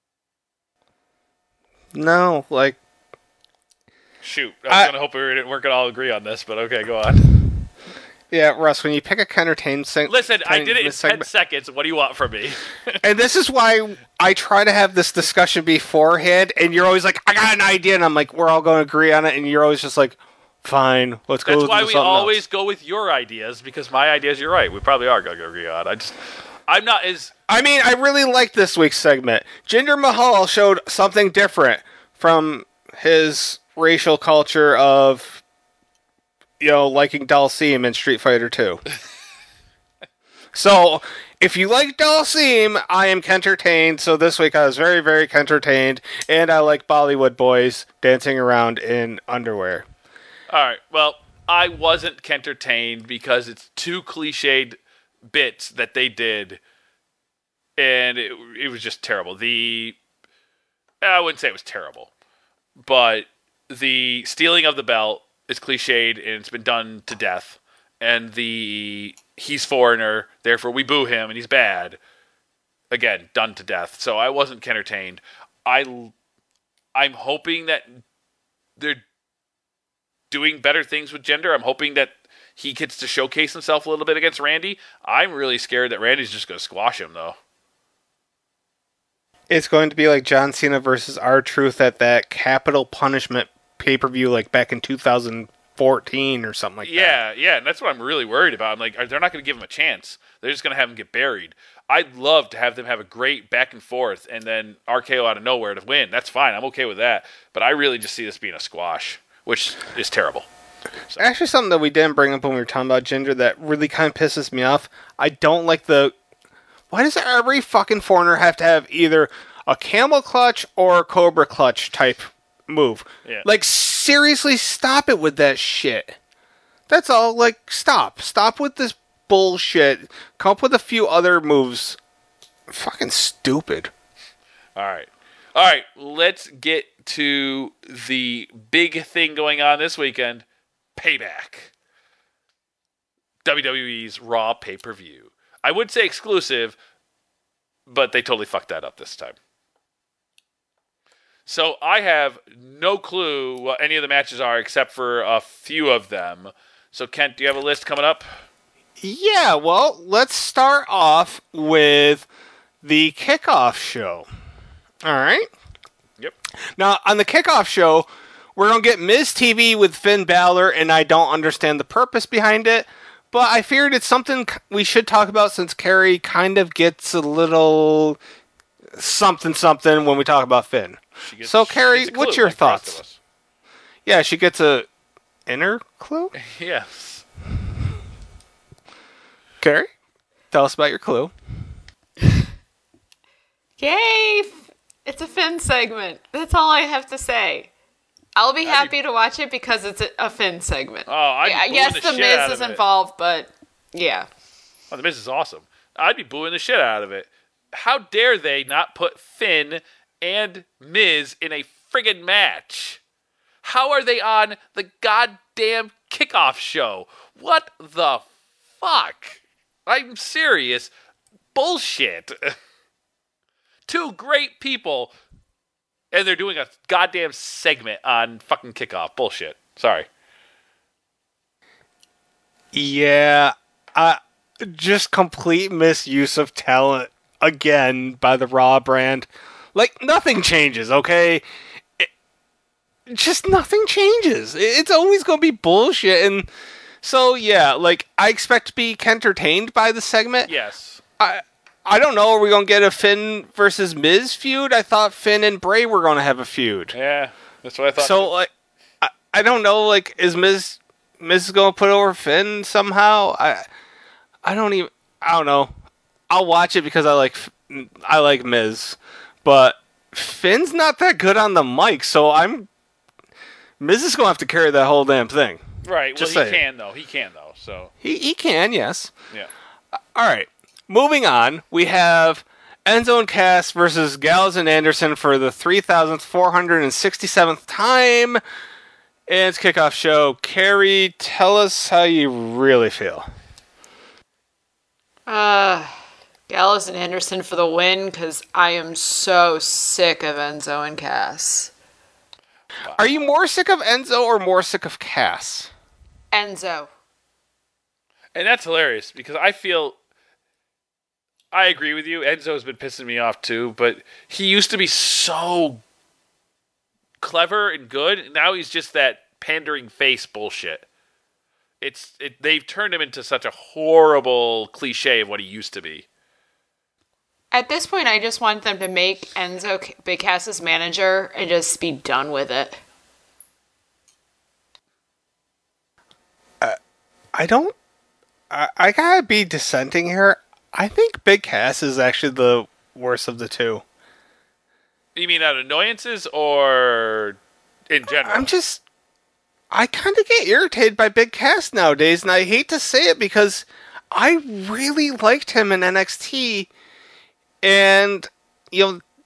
No, like Shoot. I was going to hope we could all agree on this, but okay, go on. yeah, Russ. When you pick a entertainment segment, Listen, I did it in 10 seconds. What do you want from me? and this is why I try to have this discussion beforehand. And you're always like, "I got an idea," and I'm like, "We're all going to agree on it," and you're always just like, "Fine, let's go." That's with why we something always else. go with your ideas because my ideas, you're right. We probably are going to agree on. I'm not as. I mean, I really like this week's segment. Jinder Mahal showed something different from his racial culture of, liking Dalsim in Street Fighter 2. So, if you like Dalsim, I am entertained. So this week I was very, very entertained, and I like Bollywood boys dancing around in underwear. All right. Well, I wasn't entertained because it's two cliched bits that they did, and it was just terrible. I wouldn't say it was terrible, but the stealing of the belt is cliched and it's been done to death. And he's foreigner, therefore we boo him and he's bad. Again, done to death. So I wasn't entertained. I'm hoping that they're doing better things with Jinder. I'm hoping that he gets to showcase himself a little bit against Randy. I'm really scared that Randy's just going to squash him, though. It's going to be like John Cena versus R-Truth at that Capital Punishment pay-per-view like back in 2014 or something like that. Yeah, and that's what I'm really worried about. I'm like, they're not going to give him a chance. They're just going to have him get buried. I'd love to have them have a great back and forth and then RKO out of nowhere to win. That's fine. I'm okay with that. But I really just see this being a squash, which is terrible. So. Actually, something that we didn't bring up when we were talking about Jinder that really kind of pisses me off. I don't like why does every fucking foreigner have to have either a camel clutch or a cobra clutch type move? Yeah. Like, seriously, stop it with that shit. That's all. Like, stop. Stop with this bullshit. Come up with a few other moves. Fucking stupid. All right. Let's get to the big thing going on this weekend. Payback. WWE's Raw pay-per-view. I would say exclusive, but they totally fucked that up this time. So I have no clue what any of the matches are except for a few of them. So Kent, do you have a list coming up? Yeah, well, let's start off with the kickoff show. All right? Yep. Now, on the kickoff show, we're going to get Miz TV with Finn Balor, and I don't understand the purpose behind it, but I figured it's something we should talk about since Carrie kind of gets a little something when we talk about Finn. So, Carrie, what's your thoughts? Yeah, she gets a inner clue? Yes. Carrie, tell us about your clue. Yay! It's a Finn segment. That's all I have to say. I'll be happy to watch it because it's a Finn segment. Oh, yes, the Miz is involved, but yeah. Oh, the Miz is awesome. I'd be booing the shit out of it. How dare they not put Finn and Miz in a friggin' match? How are they on the goddamn kickoff show? What the fuck? I'm serious. Bullshit. Two great people, and they're doing a goddamn segment on fucking kickoff. Bullshit. Sorry. Yeah, just complete misuse of talent again by the Raw brand. Like, nothing changes, okay? Just nothing changes. It's always going to be bullshit, and so, yeah, like, I expect to be entertained by the segment. Yes. I don't know. Are we going to get a Finn versus Miz feud? I thought Finn and Bray were going to have a feud. Yeah, that's what I thought. So, like, I don't know. Like, is Miz going to put over Finn somehow? I don't know. I'll watch it because I like Miz, but Finn's not that good on the mic. So Miz is going to have to carry that whole damn thing. Right. Just well, saying. He can though. So he can, yes. Yeah. All right. Moving on, we have Enzo and Cass versus Gallows and Anderson for the 3,467th time. And it's kickoff show. Carrie, tell us how you really feel. Gallows and Anderson for the win because I am so sick of Enzo and Cass. Are you more sick of Enzo or more sick of Cass? Enzo. And that's hilarious because I agree with you. Enzo's been pissing me off too, but he used to be so clever and good. Now he's just that pandering face bullshit. They've turned him into such a horrible cliche of what he used to be. At this point, I just want them to make Enzo Big Cass's manager and just be done with it. I gotta be dissenting here. I think Big Cass is actually the worst of the two. You mean out of annoyances or in general? I kind of get irritated by Big Cass nowadays, and I hate to say it because I really liked him in NXT. And,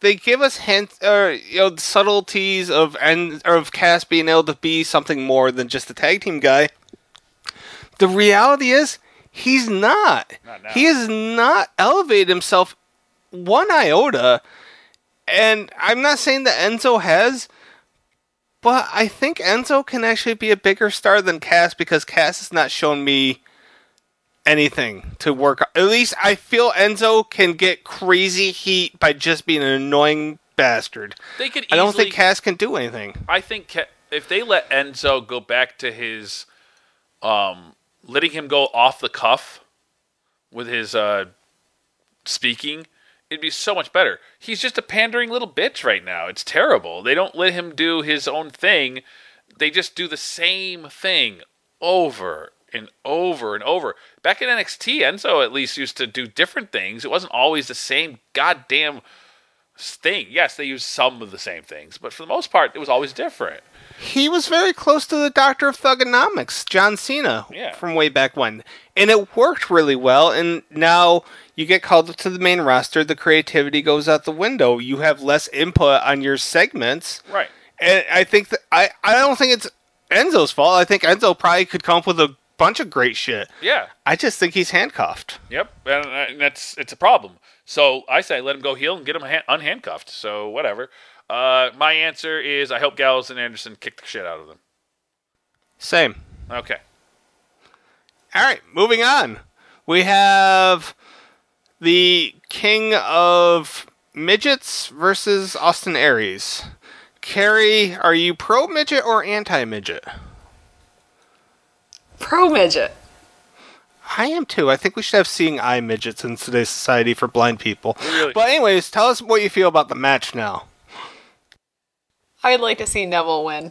they give us hints, or subtleties of Cass being able to be something more than just a tag team guy. The reality is, he's not. Not now. He has not elevated himself one iota. And I'm not saying that Enzo has, but I think Enzo can actually be a bigger star than Cass because Cass has not shown me anything to work on. At least I feel Enzo can get crazy heat by just being an annoying bastard. They could I don't think Cass can do anything. I think if they let Enzo go back to his, letting him go off the cuff with his speaking, it'd be so much better. He's just a pandering little bitch right now. It's terrible. They don't let him do his own thing. They just do the same thing over and over and over. Back in NXT, Enzo at least used to do different things. It wasn't always the same goddamn thing. Yes, they used some of the same things, but for the most part, it was always different. He was very close to the Doctor of Thugonomics, John Cena, from way back when. And it worked really well, and now you get called up to the main roster, the creativity goes out the window. You have less input on your segments. Right. And I think that I don't think it's Enzo's fault. I think Enzo probably could come up with a bunch of great shit. Yeah. I just think he's handcuffed. Yep, and it's a problem. So I say let him go heel and get him unhandcuffed. So whatever. My answer is I hope Gallows and Anderson kick the shit out of them. Same. Okay. All right, moving on. We have the King of Midgets versus Austin Aries. Carrie, are you pro-midget or anti-midget? Pro-midget. I am too. I think we should have seeing eye midgets in today's society for blind people. Really? But anyways, tell us what you feel about the match now. I'd like to see Neville win.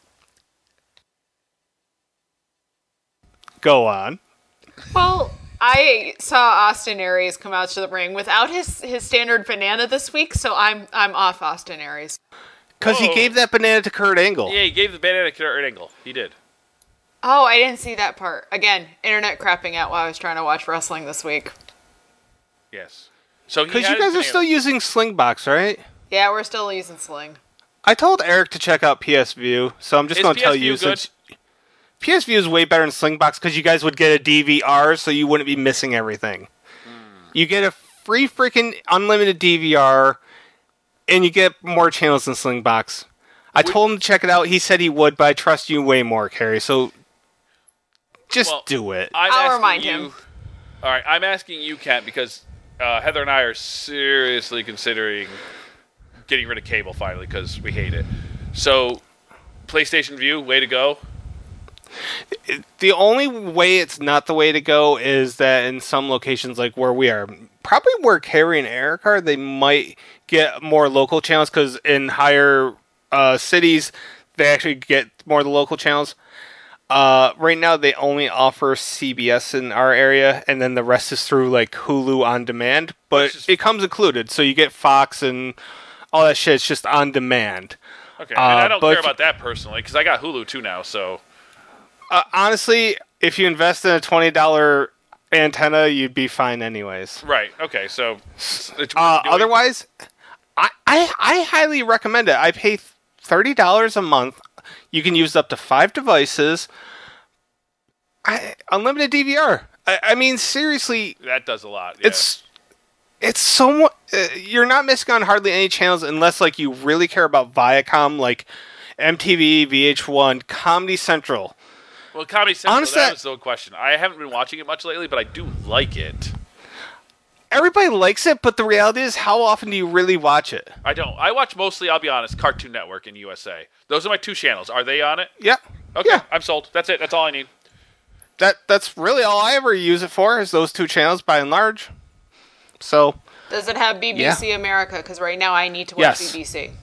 Go on. Well, I saw Austin Aries come out to the ring without his standard banana this week, so I'm off Austin Aries. Because he gave that banana to Kurt Angle. Yeah, he gave the banana to Kurt Angle. He did. Oh, I didn't see that part. Again, internet crapping out while I was trying to watch wrestling this week. Yes. So because you guys are still using Slingbox, right? Yeah, we're still using Sling. I told Eric to check out PS View, so I'm just going to tell you. Since PS View is way better than Slingbox because you guys would get a DVR, so you wouldn't be missing everything. You get a free freaking unlimited DVR, and you get more channels than Slingbox. I told him to check it out. He said he would, but I trust you way more, Carrie. So just do it. I'll remind him. All right, I'm asking you, Kent, because Heather and I are seriously considering getting rid of cable finally because we hate it. So, PlayStation View, way to go. The only way it's not the way to go is that in some locations like where we are, probably where Carrie and Eric are, they might get more local channels because in higher cities, they actually get more of the local channels. Right now, they only offer CBS in our area, and then the rest is through like Hulu on demand. But it comes included, so you get Fox and all that shit. It's just on demand. Okay, and I don't care about that personally because I got Hulu too now. So honestly, if you invest in a $20 antenna, you'd be fine anyways. Right. Okay. So otherwise, I highly recommend it. I pay $30 a month. You can use up to 5 devices. Unlimited DVR. I mean, seriously, that does a lot. Yeah. It's so you're not missing on hardly any channels unless like you really care about Viacom, like MTV, VH1, Comedy Central. Well, Comedy Central, honestly, that was no question. I haven't been watching it much lately, but I do like it. Everybody likes it, but the reality is, how often do you really watch it? I don't. I watch mostly, I'll be honest, Cartoon Network and USA. Those are my 2 channels. Are they on it? Yeah. Okay, yeah. I'm sold. That's it. That's all I need. That's really all I ever use it for, is those 2 channels by and large. So. Does it have BBC America? Because right now I need to watch BBC.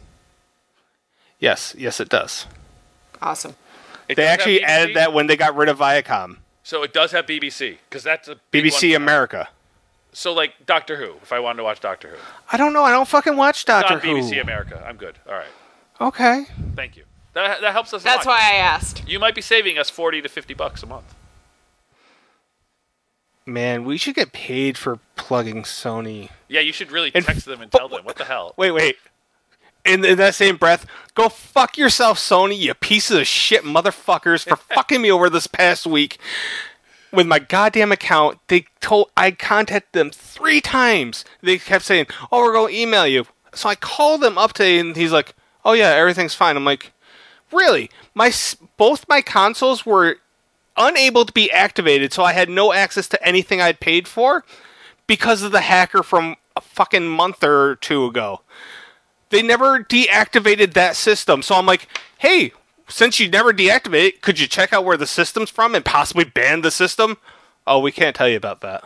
Yes, it does. Awesome. They actually added that when they got rid of Viacom. So it does have BBC, because that's a BBC America. So like Doctor Who, if I wanted to watch Doctor Who. I don't know. I don't fucking watch Doctor Who. BBC America. I'm good. All right. Okay. Thank you. That helps us. That's why I asked. You might be saving us $40 to $50 a month. Man, we should get paid for plugging Sony. Yeah, you should really And- text them and tell them. What the hell? Wait. In that same breath, go fuck yourself, Sony, you pieces of shit motherfuckers, for fucking me over this past week with my goddamn account. I contacted them 3 times. They kept saying, "Oh, we're going to email you." So I called them up today, and he's like, "Oh yeah, everything's fine." I'm like, "Really? Both my consoles were unable to be activated, so I had no access to anything I'd paid for because of the hacker from a fucking month or 2 ago." They never deactivated that system. So I'm like, hey, since you never deactivated it, could you check out where the system's from and possibly ban the system? Oh, we can't tell you about that.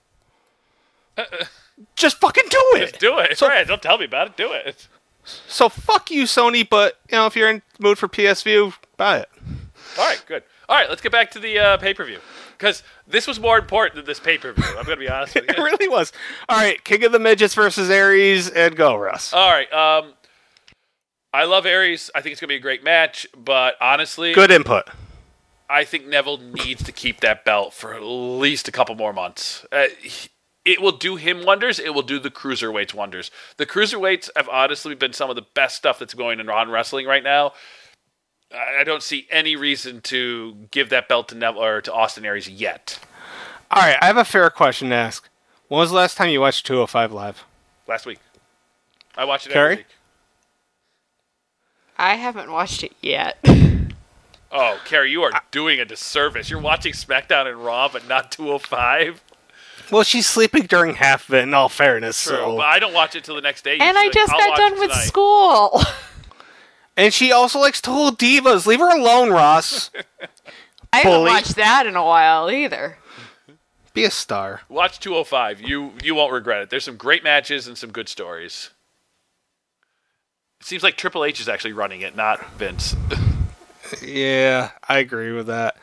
Just fucking do it. Just do it. So, Right, don't tell me about it. Do it. so fuck you, Sony, but if you're in the mood for PS View, buy it. All right, good. All right, let's get back to the pay-per-view. Because this was more important than this pay-per-view. I'm going to be honest with It you. really was. All right, King of the Midgets versus Aries, and go, Russ. All right, I love Aries. I think it's going to be a great match. But honestly, Good input. I think Neville needs to keep that belt for at least a couple more months. It will do him wonders. It will do the cruiserweights wonders. The cruiserweights have honestly been some of the best stuff that's going on wrestling right now. I don't see any reason to give that belt to Neville or to Austin Aries yet. All right, I have a fair question to ask. When was the last time you watched 205 Live? Last week, I watched it Carrie? every week. I haven't watched it yet. Oh, Carrie, you are doing a disservice. You're watching SmackDown and Raw, but not 205. Well, she's sleeping during half of it, in all fairness. True, So. but I don't watch it till the next day. And I usually. just I'll got watch done it with tonight. school. And she also likes Total Divas. Leave her alone, Ross. I haven't Bully. watched that in a while either. Be a star. Watch 205. You won't regret it. There's some great matches and some good stories. It seems like Triple H is actually running it, not Vince. Yeah, I agree with that.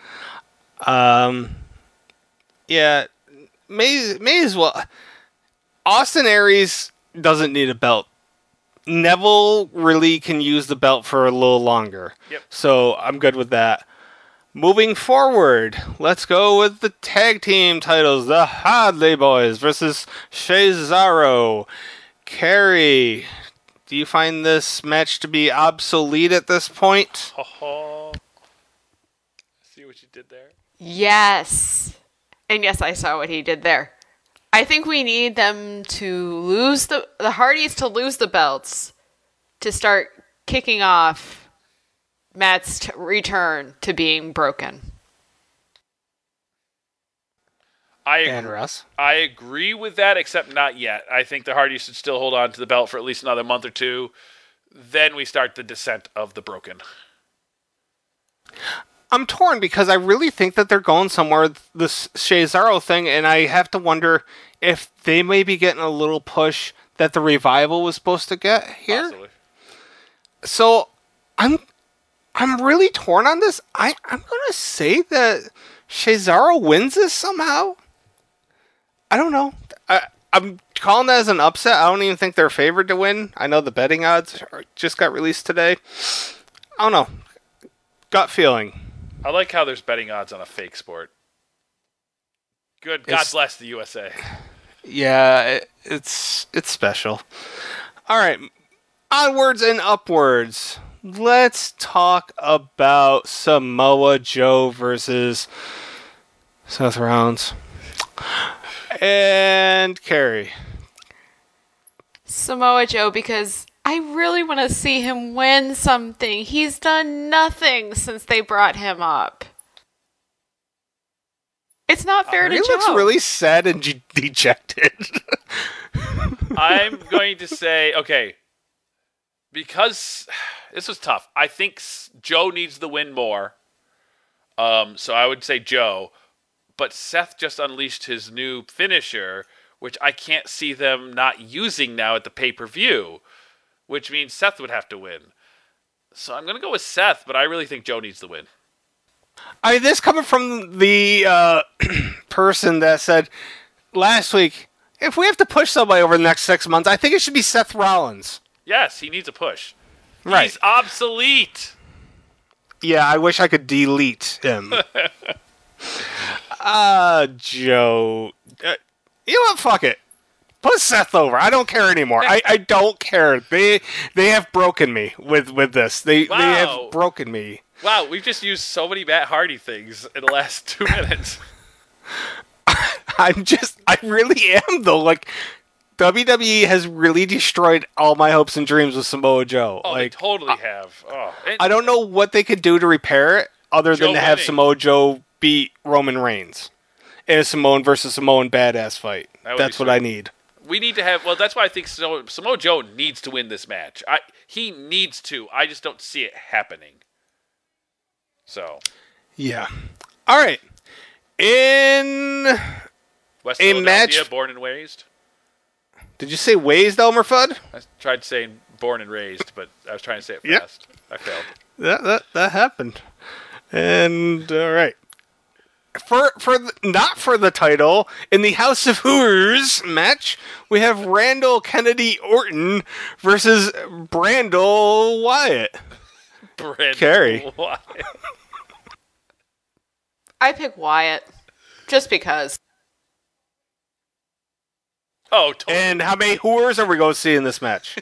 Yeah, may as well. Austin Aries doesn't need a belt. Neville really can use the belt for a little longer. Yep. So I'm good with that. Moving forward, let's go with the tag team titles. The Hadley Boys versus Cesaro. Carrie, do you find this match to be obsolete at this point? Oh, see what you did there? Yes. And yes, I saw what he did there. I think we need them to lose the Hardys to lose the belts to start kicking off Matt's return to being broken. And Russ? I agree with that, except not yet. I think the Hardys should still hold on to the belt for at least another month or two. Then we start the descent of the broken. I'm torn because I really think that they're going somewhere with this Cesaro thing, and I have to wonder if they may be getting a little push that the Revival was supposed to get here. Possibly. So I'm really torn on this. I'm gonna say that Cesaro wins this somehow. I don't know. I'm calling that as an upset. I don't even think they're favored to win. I know the betting odds just got released today. I don't know. Gut feeling. I like how there's betting odds on a fake sport. Good. God It's- bless the USA. Yeah, it's special. All right, onwards and upwards. Let's talk about Samoa Joe versus Seth Rollins and Carrie. Samoa Joe, because I really want to see him win something. He's done nothing since they brought him up. It's not fair to He Joe. looks really sad and dejected. I'm going to say, okay, because this was tough. I think Joe needs the win more. So I would say Joe. But Seth just unleashed his new finisher, which I can't see them not using now at the pay-per-view, which means Seth would have to win. So I'm going to go with Seth, but I really think Joe needs the win. I mean, this coming from the person that said last week, if we have to push somebody over the next 6 months, I think it should be Seth Rollins. Yes, he needs a push. Right. He's obsolete. Yeah, I wish I could delete him. Joe. You know what? Fuck it. Put Seth over. I don't care anymore. I don't care. They have broken me with this. They have broken me. Wow, we've just used so many Matt Hardy things in the last 2 minutes. I really am though. Like, WWE has really destroyed all my hopes and dreams with Samoa Joe. Oh, like, they totally have. Oh, I don't know what they could do to repair it other than to have winning. Samoa Joe beat Roman Reigns in a Samoan versus Samoan badass fight. That's what I need. We need to have. Well, that's why I think Samoa Joe needs to win this match. He needs to. I just don't see it happening. So. Yeah. All right. In West a Philadelphia, match, born and raised. Did you say Waze, Elmer Fudd? I tried saying born and raised, but I was trying to say it Yep. fast. I failed. That happened. And all right. Not for the title, in the House of Horrors match, we have Randall Kennedy Orton versus Brandel Wyatt. Carrie. Wyatt. I pick Wyatt just because. Oh, totally. And how many whores are we going to see in this match?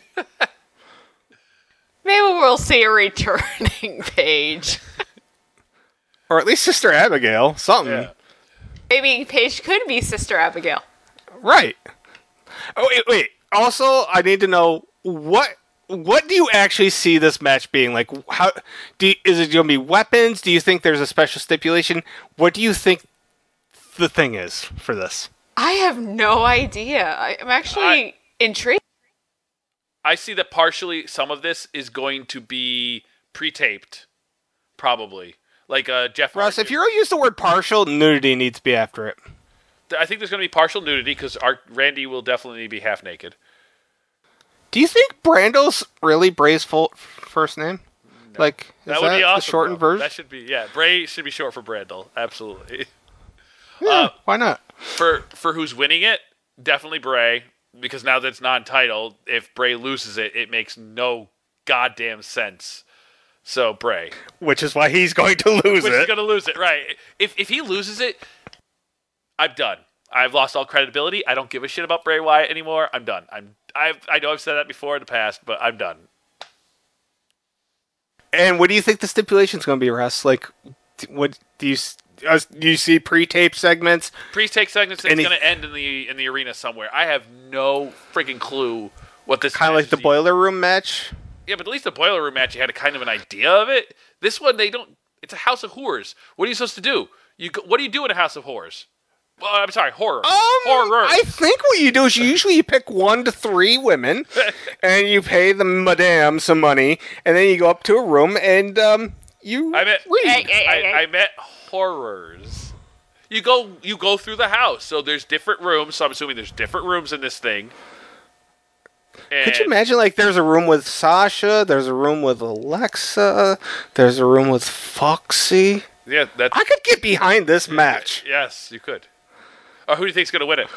Maybe we'll see a returning Paige. Or at least Sister Abigail. Something. Yeah. Maybe Paige could be Sister Abigail. Right. Oh, wait. Also, I need to know what do you actually see this match being? Like, is it going to be weapons? Do you think there's a special stipulation? What do you think the thing is for this? I have no idea. I'm actually intrigued. I see that partially some of this is going to be pre-taped. Probably. Like Jeff Russ, Hardy. if you're going to use the word partial, nudity needs to be after it. I think there's going to be partial nudity because Randy will definitely be half naked. Do you think Brandel's really Bray's first name? No. Like, that would be awesome. The shortened version? That should be, Bray should be short for Brandel. Absolutely. Yeah, why not? For who's winning it, definitely Bray, because now that it's non-title, if Bray loses it, it makes no goddamn sense. So Bray. Which is why he's going to lose it. He's going to lose it, right. If he loses it, I'm done. I've lost all credibility. I don't give a shit about Bray Wyatt anymore. I'm done. I know I've said that before in the past, but I'm done. And what do you think the stipulation's going to be, Russ? Like, what do you see pre-tape segments? Pre-tape segments. It's going to end in the arena somewhere. I have no freaking clue what this. Kind of like the Boiler Room match. Yeah, but at least the Boiler Room match, you had a kind of an idea of it. This one, they don't. It's a House of Horrors. What are you supposed to do? What do you do in a House of Horrors? I'm sorry, horror. Horror. I think what you do is you pick 1 to 3 women, and you pay the madame some money, and then you go up to a room and you read. I meant horrors. You go through the house, so there's different rooms. So I'm assuming there's different rooms in this thing. And could you imagine, like, there's a room with Sasha, there's a room with Alexa, there's a room with Foxy? Yeah, I could get behind this match. Yes, you could. Who do you think's going to win it?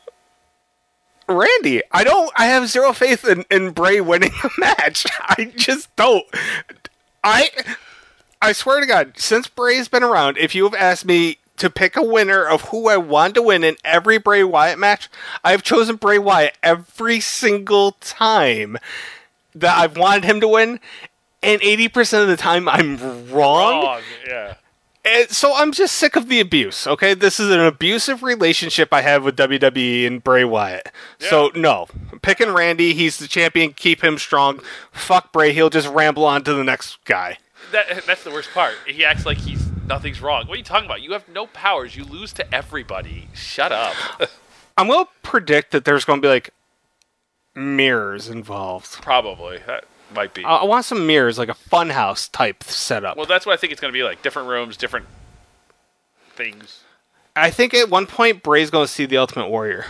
Randy. I have zero faith in Bray winning the match. I just don't. I swear to God, since Bray's been around, if you have asked me to pick a winner of who I want to win in every Bray Wyatt match, I've chosen Bray Wyatt every single time that I've wanted him to win, and 80% of the time I'm wrong. Yeah. And so I'm just sick of the abuse, okay? This is an abusive relationship I have with WWE and Bray Wyatt. Yeah. So, no. Picking Randy, he's the champion, keep him strong. Fuck Bray, he'll just ramble on to the next guy. That's the worst part. He acts like nothing's wrong. What are you talking about? You have no powers. You lose to everybody. Shut up. I'm going to predict that there's going to be, like, mirrors involved. Probably. That might be. I want some mirrors, like a funhouse type setup. Well, that's what I think it's going to be like. Different rooms, different things. I think at one point, Bray's going to see the Ultimate Warrior.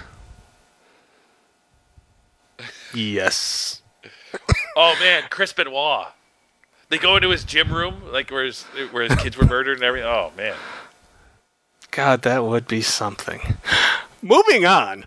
Yes. Oh, man. Chris Benoit. They go into his gym room, like where his kids were murdered and everything. Oh, man. God, that would be something. Moving on.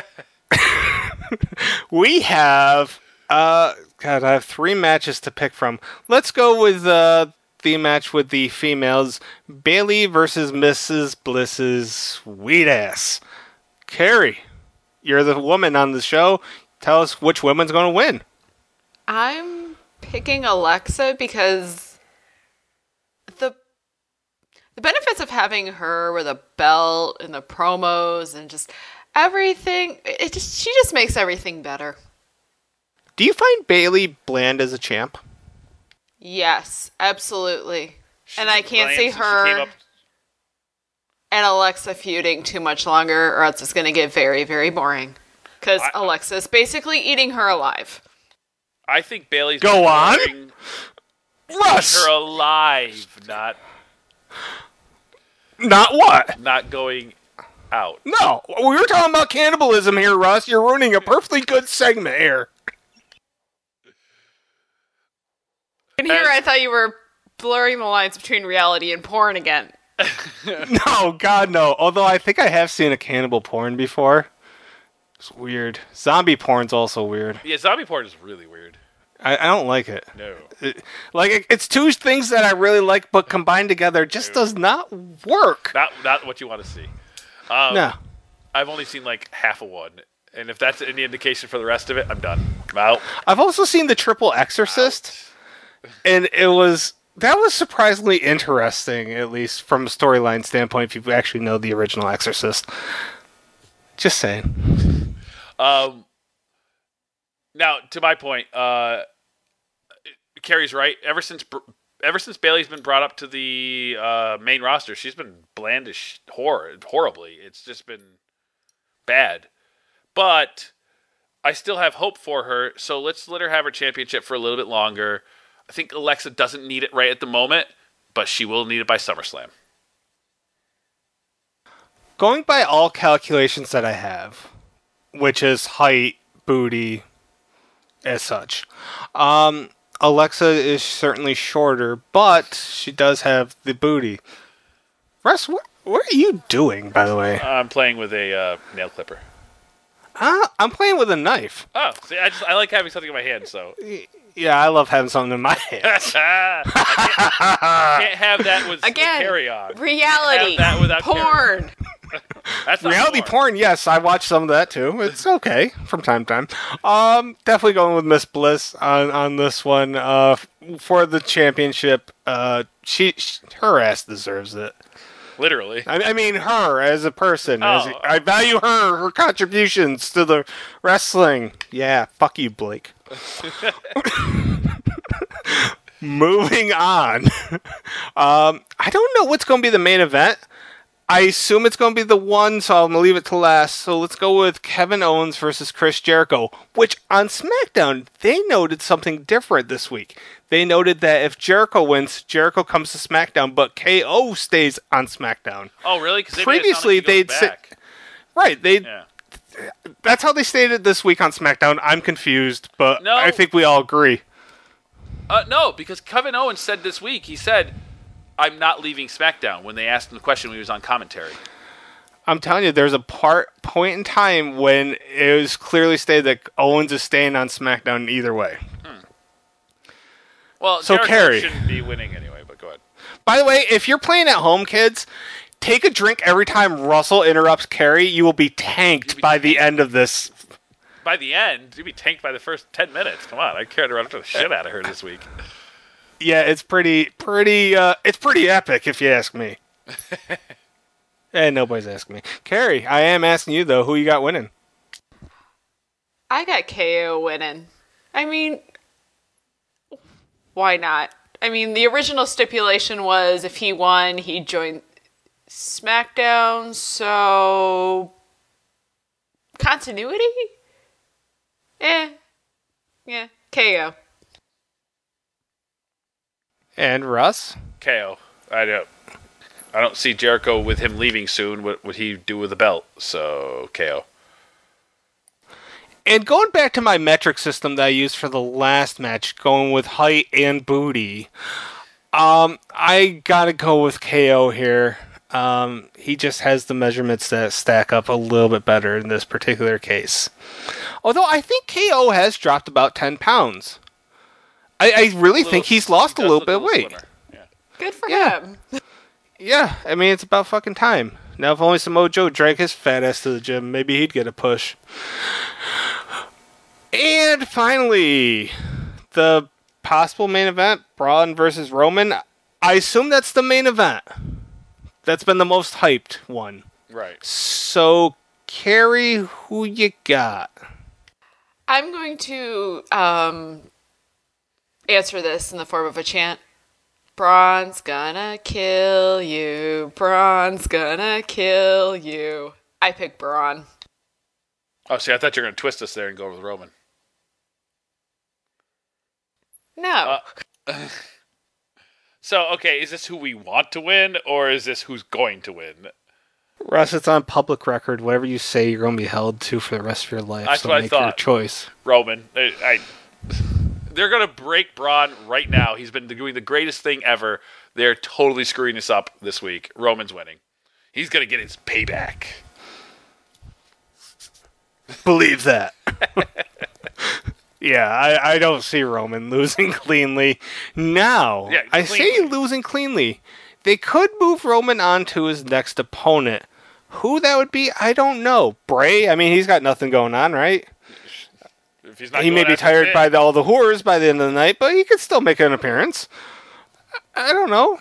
We have... God, I have 3 matches to pick from. Let's go with the the match with the females, Bailey versus Mrs. Bliss's sweet ass. Carrie, you're the woman on the show. Tell us which woman's going to win. I'm picking Alexa because the benefits of having her with a belt and the promos and just everything, she just makes everything better. Do you find Bailey bland as a champ? Yes, absolutely. And I can't bland see since she her came up- and Alexa feuding too much longer, or else it's going to get very, very boring. Because Alexa's basically eating her alive. I think Bailey's Go on. boring. Russ! Her alive, not what? not going out. No, we were talking about cannibalism here, Russ. You're ruining a perfectly good segment here. And here I thought you were blurring the lines between reality and porn again. No, God, no. Although I think I have seen a cannibal porn before. It's weird. Zombie porn's also weird. Yeah, zombie porn is really weird. I don't like it. No. It's two things that I really like, but combined together just does not work. Not what you want to see. No. I've only seen like half of one. And if that's any indication for the rest of it, I'm done. I'm out. I've also seen the Triple Exorcist, and that was surprisingly interesting, at least from a storyline standpoint, if you actually know the original Exorcist. Just saying. Now, to my point, Carrie's right. Ever since Bailey's been brought up to the main roster, she's been blandish horribly. It's just been bad. But I still have hope for her, so let's let her have her championship for a little bit longer. I think Alexa doesn't need it right at the moment, but she will need it by SummerSlam. Going by all calculations that I have, which is height, booty, as such, Alexa is certainly shorter, but she does have the booty. Russ, what are you doing, by the way? I'm playing with a nail clipper. I'm playing with a knife. Oh, see, I like having something in my hand, so. Yeah, I love having something in my hands. I can't have that with carry-on. Reality. Have that without porn. That's not reality porn. Yes, I watch some of that too. It's okay from time to time. Definitely going with Miss Bliss on this one for the championship. Her ass deserves it. Literally. I mean, her as a person. Oh. I value her contributions to the wrestling. Yeah, fuck you, Blake. Moving on. I don't know what's going to be the main event. I assume it's going to be the one, so I'm going to leave it to last. So let's go with Kevin Owens versus Chris Jericho, which on SmackDown, they noted something different this week. They noted that if Jericho wins, Jericho comes to SmackDown, but KO stays on SmackDown. Oh, really? Because previously they'd say, right? That's how they stated this week on SmackDown. I'm confused, but No. I think we all agree. No, because Kevin Owens said this week, he said, I'm not leaving SmackDown when they asked him the question when he was on commentary. I'm telling you, there's a point in time when it was clearly stated that Owens is staying on SmackDown either way. Well, So Jericho Carrie. shouldn't be winning anyway, but go ahead. By the way, if you're playing at home, kids, take a drink every time Russell interrupts Carrie. You will be tanked by the end of this. By the end, you'd be tanked by the first 10 minutes. Come on, I cared to run the shit out of her this week. Yeah, it's pretty epic if you ask me. And nobody's asking me. Carrie, I am asking you though, who you got winning? I got KO winning. I mean, why not? I mean, the original stipulation was if he won, he'd join SmackDown, so continuity? Yeah, KO. And Russ? KO. I don't see Jericho with him leaving soon. What would he do with the belt? So, KO. And going back to my metric system that I used for the last match, going with height and booty, I gotta go with KO here. He just has the measurements that stack up a little bit better in this particular case. Although I think KO has dropped about 10 pounds. I really think he's lost a little bit of weight. Good for Yeah. him. Yeah, I mean, it's about fucking time. Now, if only Samoa Joe dragged his fat ass to the gym, maybe he'd get a push. And finally, the possible main event, Braun versus Roman. I assume that's the main event. That's been the most hyped one. Right. So, Carrie, who you got? I'm going to answer this in the form of a chant. Braun's gonna kill you. Braun's gonna kill you. I pick Braun. Oh, see, I thought you were going to twist us there and go with Roman. No. So, okay, is this who we want to win, or is this who's going to win? Russ, it's on public record. Whatever you say, you're going to be held to for the rest of your life. That's so what I make your thought. choice. Roman. They're going to break Braun right now. He's been doing the greatest thing ever. They're totally screwing this up this week. Roman's winning. He's going to get his payback. Believe that. Yeah, I don't see Roman losing cleanly. Now, Yeah, I cleanly. say losing cleanly. They could move Roman on to his next opponent. Who that would be, I don't know. Bray? I mean, he's got nothing going on, right? If he's not He may going be after tired Finn. by all the whores by the end of the night, but he could still make an appearance. I don't know.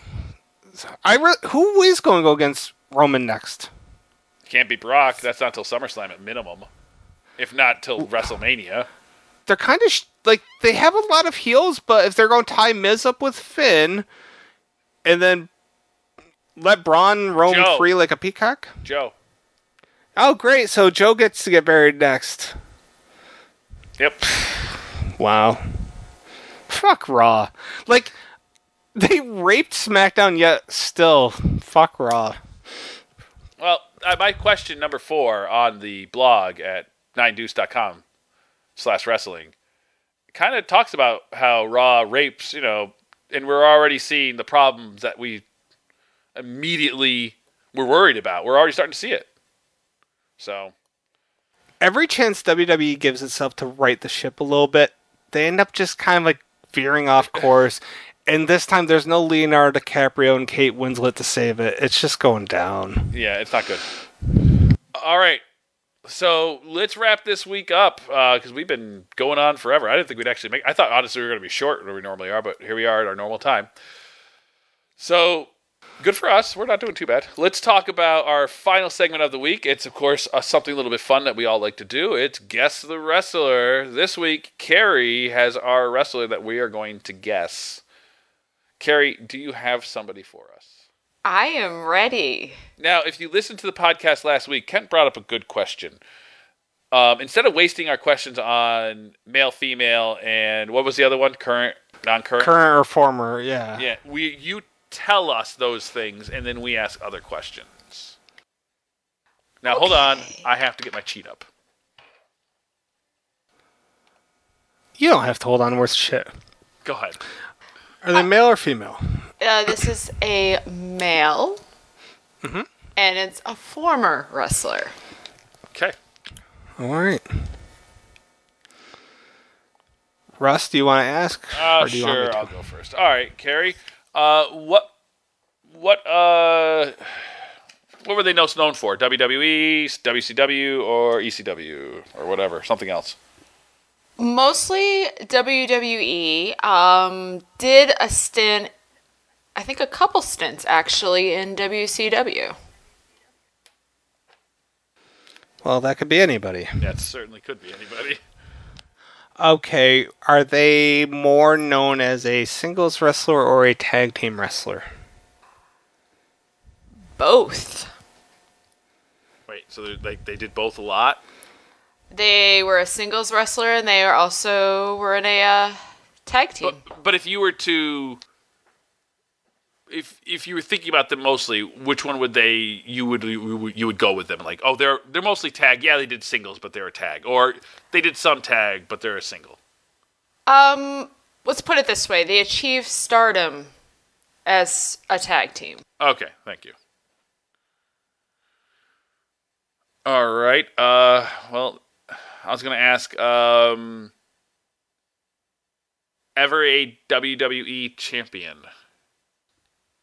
Who is going to go against Roman next? Can't be Brock. That's not till SummerSlam at minimum. If not till WrestleMania. They're kind of like they have a lot of heels, but if they're going to tie Miz up with Finn and then let Braun roam Joe. free like a peacock. Joe. Oh, great! So Joe gets to get buried next. Yep. Wow. Fuck Raw. Like they raped SmackDown, yet still fuck Raw. Well, my question number 4 on the blog at 9deuce.com/wrestling kind of talks about how Raw rapes, and we're already seeing the problems that we immediately were worried about. We're already starting to see it. So, Every chance WWE gives itself to right the ship a little bit, they end up just kind of like veering off course. And this time there's no Leonardo DiCaprio and Kate Winslet to save it. It's just going down. yeah, it's not good. All right. So let's wrap this week up because we've been going on forever. I didn't think we'd actually make. I thought honestly we were going to be short than we normally are, but here we are at our normal time. So good for us. We're not doing too bad. Let's talk about our final segment of the week. It's of course something a little bit fun that we all like to do. It's guess the wrestler. This week, Carrie has our wrestler that we are going to guess. Carrie, do you have somebody for us? I am ready. Now, if you listened to the podcast last week, Kent brought up a good question. Instead of wasting our questions on male, female, and what was the other one? Current, non-current? Current or former, yeah. Yeah, you tell us those things, and then we ask other questions. Now, hold on. I have to get my cheat up. You don't have to hold on worth shit. Go ahead. Are they male or female? This is a male. Mm-hmm. And it's a former wrestler. Okay. All right. Russ, do you want to ask? Or do you want me Sure, to? I'll go first. All right, Carrie. What were they most known for? WWE, WCW, or ECW, or whatever, something else? Mostly WWE. Did a stint, I think a couple stints actually, in WCW. Well, that could be anybody. That certainly could be anybody. Okay, are they more known as a singles wrestler or a tag team wrestler? Both. Wait, so they did both a lot? They were a singles wrestler and they were in a tag team. But if you were to, if you were thinking about them mostly, which one would you would go with them? Like, oh, they're mostly tag. Yeah, they did singles, but they're a tag, or they did some tag, but they're a single. Let's put it this way: they achieved stardom as a tag team. Okay, thank you. All right. Well, I was going to ask, ever a WWE champion?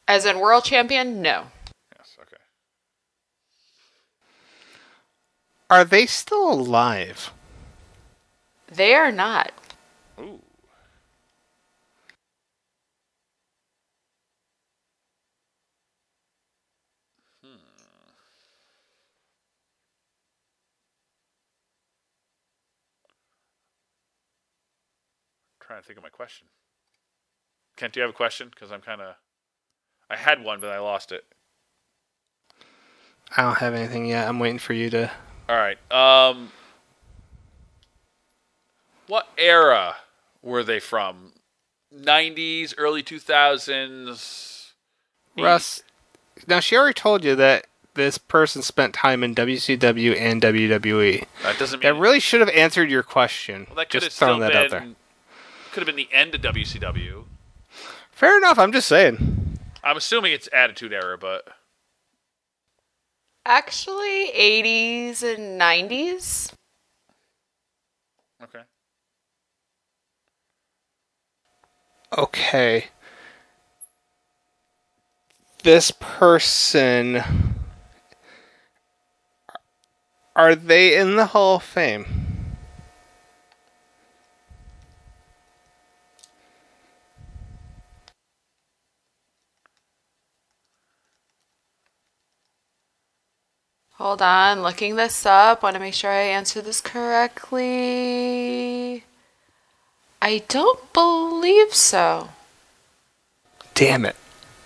As in world champion? No. Yes, okay. Are they still alive? They are not. Ooh. Trying to think of my question. Kent, do you have a question? Because I had one, but I lost it. I don't have anything yet. I'm waiting for you to... All right. What era were they from? 90s, early 2000s? Russ, now she already told you that this person spent time in WCW and WWE. That doesn't mean... That really should have answered your question. Well, that could have Just still throwing been... that out there. Could have been the end of WCW. Fair enough, I'm just saying. I'm assuming it's Attitude Era, but... Actually, 80s and 90s. Okay. Okay. This person... Are they in the Hall of Fame? Hold on, looking this up. Want to make sure I answer this correctly. I don't believe so. Damn it.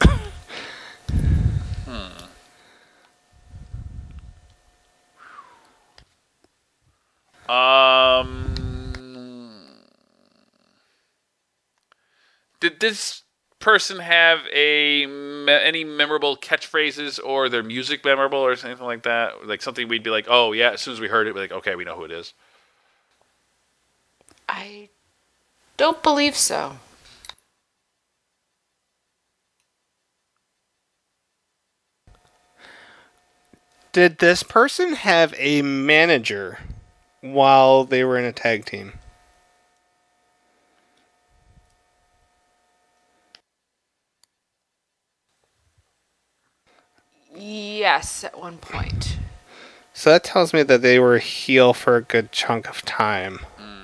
Did this person have any memorable catchphrases or their music memorable or anything like that? Like something we'd be like, oh yeah, as soon as we heard it, we'd be like, okay, we know who it is. I don't believe so. Did this person have a manager while they were in a tag team? Yes, at one point. So that tells me that they were a heel for a good chunk of time.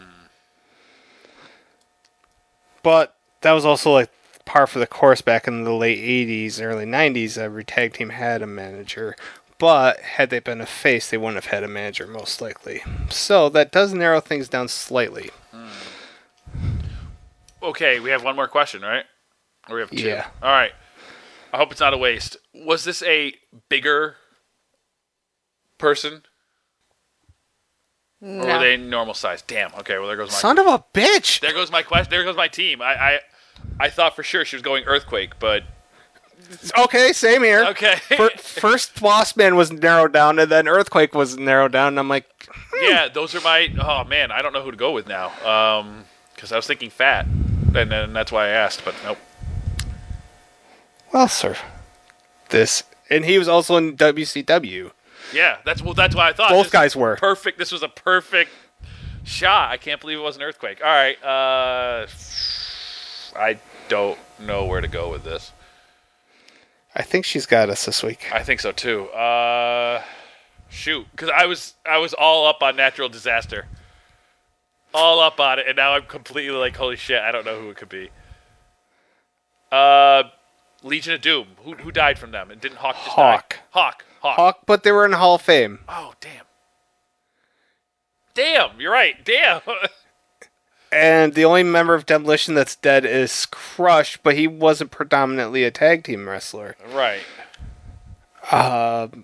But that was also like par for the course back in the late 80s, early 90s. Every tag team had a manager. But had they been a face, they wouldn't have had a manager, most likely. So that does narrow things down slightly. Okay, we have one more question, right? Or we have two? Yeah. All right. I hope it's not a waste. Was this a bigger person? No. Or were they normal size? Damn. Okay, well, there goes my... Son of a bitch! There goes my question. There goes my team. I thought for sure she was going Earthquake, but... Okay, same here. Okay. First Boss Man was narrowed down, and then Earthquake was narrowed down, and I'm like... Yeah, those are my... Oh, man, I don't know who to go with now. Because I was thinking Fat, and then that's why I asked, but nope. Well, sir. And he was also in WCW. Yeah, that's what I thought. Both guys were. Perfect. This was a perfect shot. I can't believe it was an Earthquake. All right. I don't know where to go with this. I think she's got us this week. I think so too. Shoot, because I was all up on Natural Disaster, all up on it, and now I'm completely like, holy shit, I don't know who it could be. Legion of Doom. Who died from them? And didn't Hawk just die? Hawk. But they were in the Hall of Fame. Oh, damn. Damn, you're right. Damn. And the only member of Demolition that's dead is Crush, but he wasn't predominantly a tag team wrestler. Right. God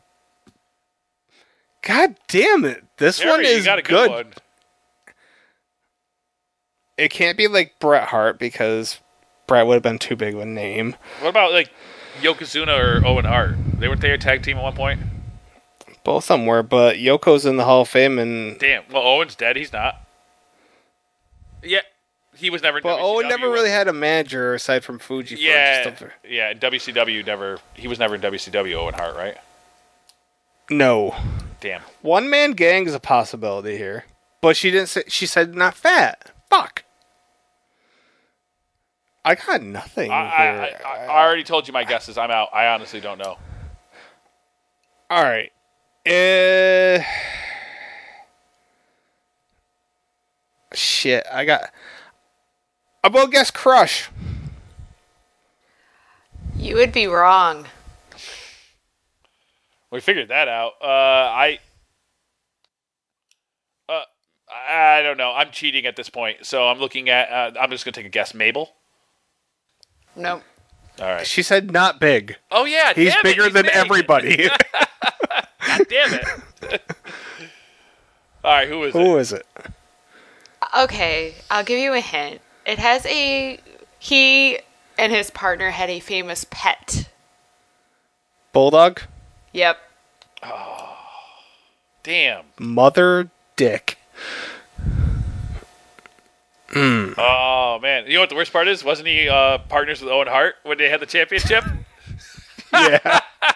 damn it. This Harry, one is you got a good. one. It can't be like Bret Hart because Bret would have been too big of a name. What about like Yokozuna or Owen Hart? They weren't they a tag team at one point? Both of them were, but Yoko's in the Hall of Fame and... Damn. Well, Owen's dead. He's not. Yeah. He was never in But WCW. Owen never really had a manager aside from Fuji. Yeah. Yeah, WCW never... He was never in WCW, Owen Hart, right? No. Damn. One man gang is a possibility here. But she didn't say... She said not fat. Fuck. I got nothing here. I already told you my guesses. I'm out. I honestly don't know. All right. Shit, I'm going to guess Crush. You would be wrong. We figured that out. I don't know. I'm cheating at this point, so I'm looking at. I'm just gonna take a guess. Mabel. Nope. All right. She said not big. Oh yeah, He's damn it, bigger he's than big. everybody. God damn it. All right, who is it? Who is it? Okay, I'll give you a hint. It has he and his partner had a famous pet. Bulldog? Yep. Damn. Mother Dick. Oh man, you know what the worst part is? Wasn't he partners with Owen Hart when they had the championship? Yeah.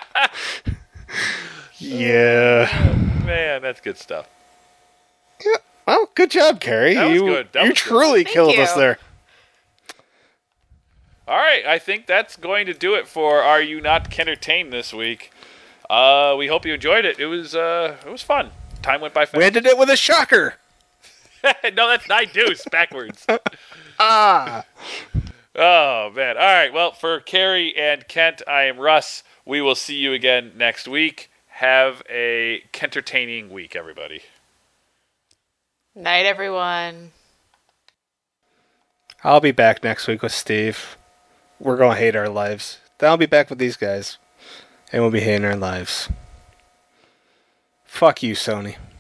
Yeah. Man, that's good stuff. Yeah. Well, good job, Carrie. That was good. That you was good. truly Thank killed you. us there. All right, I think that's going to do it for Are You Not Kentertained this week. We hope you enjoyed it. It was fun. Time went by fast. We ended it with a shocker. No, that's nine deuce backwards. Ah. Oh man. All right. Well, for Carrie and Kent, I am Russ. We will see you again next week. Have a Kentertaining week, everybody. Night, everyone. I'll be back next week with Steve. We're going to hate our lives. Then I'll be back with these guys. And we'll be hating our lives. Fuck you, Sony.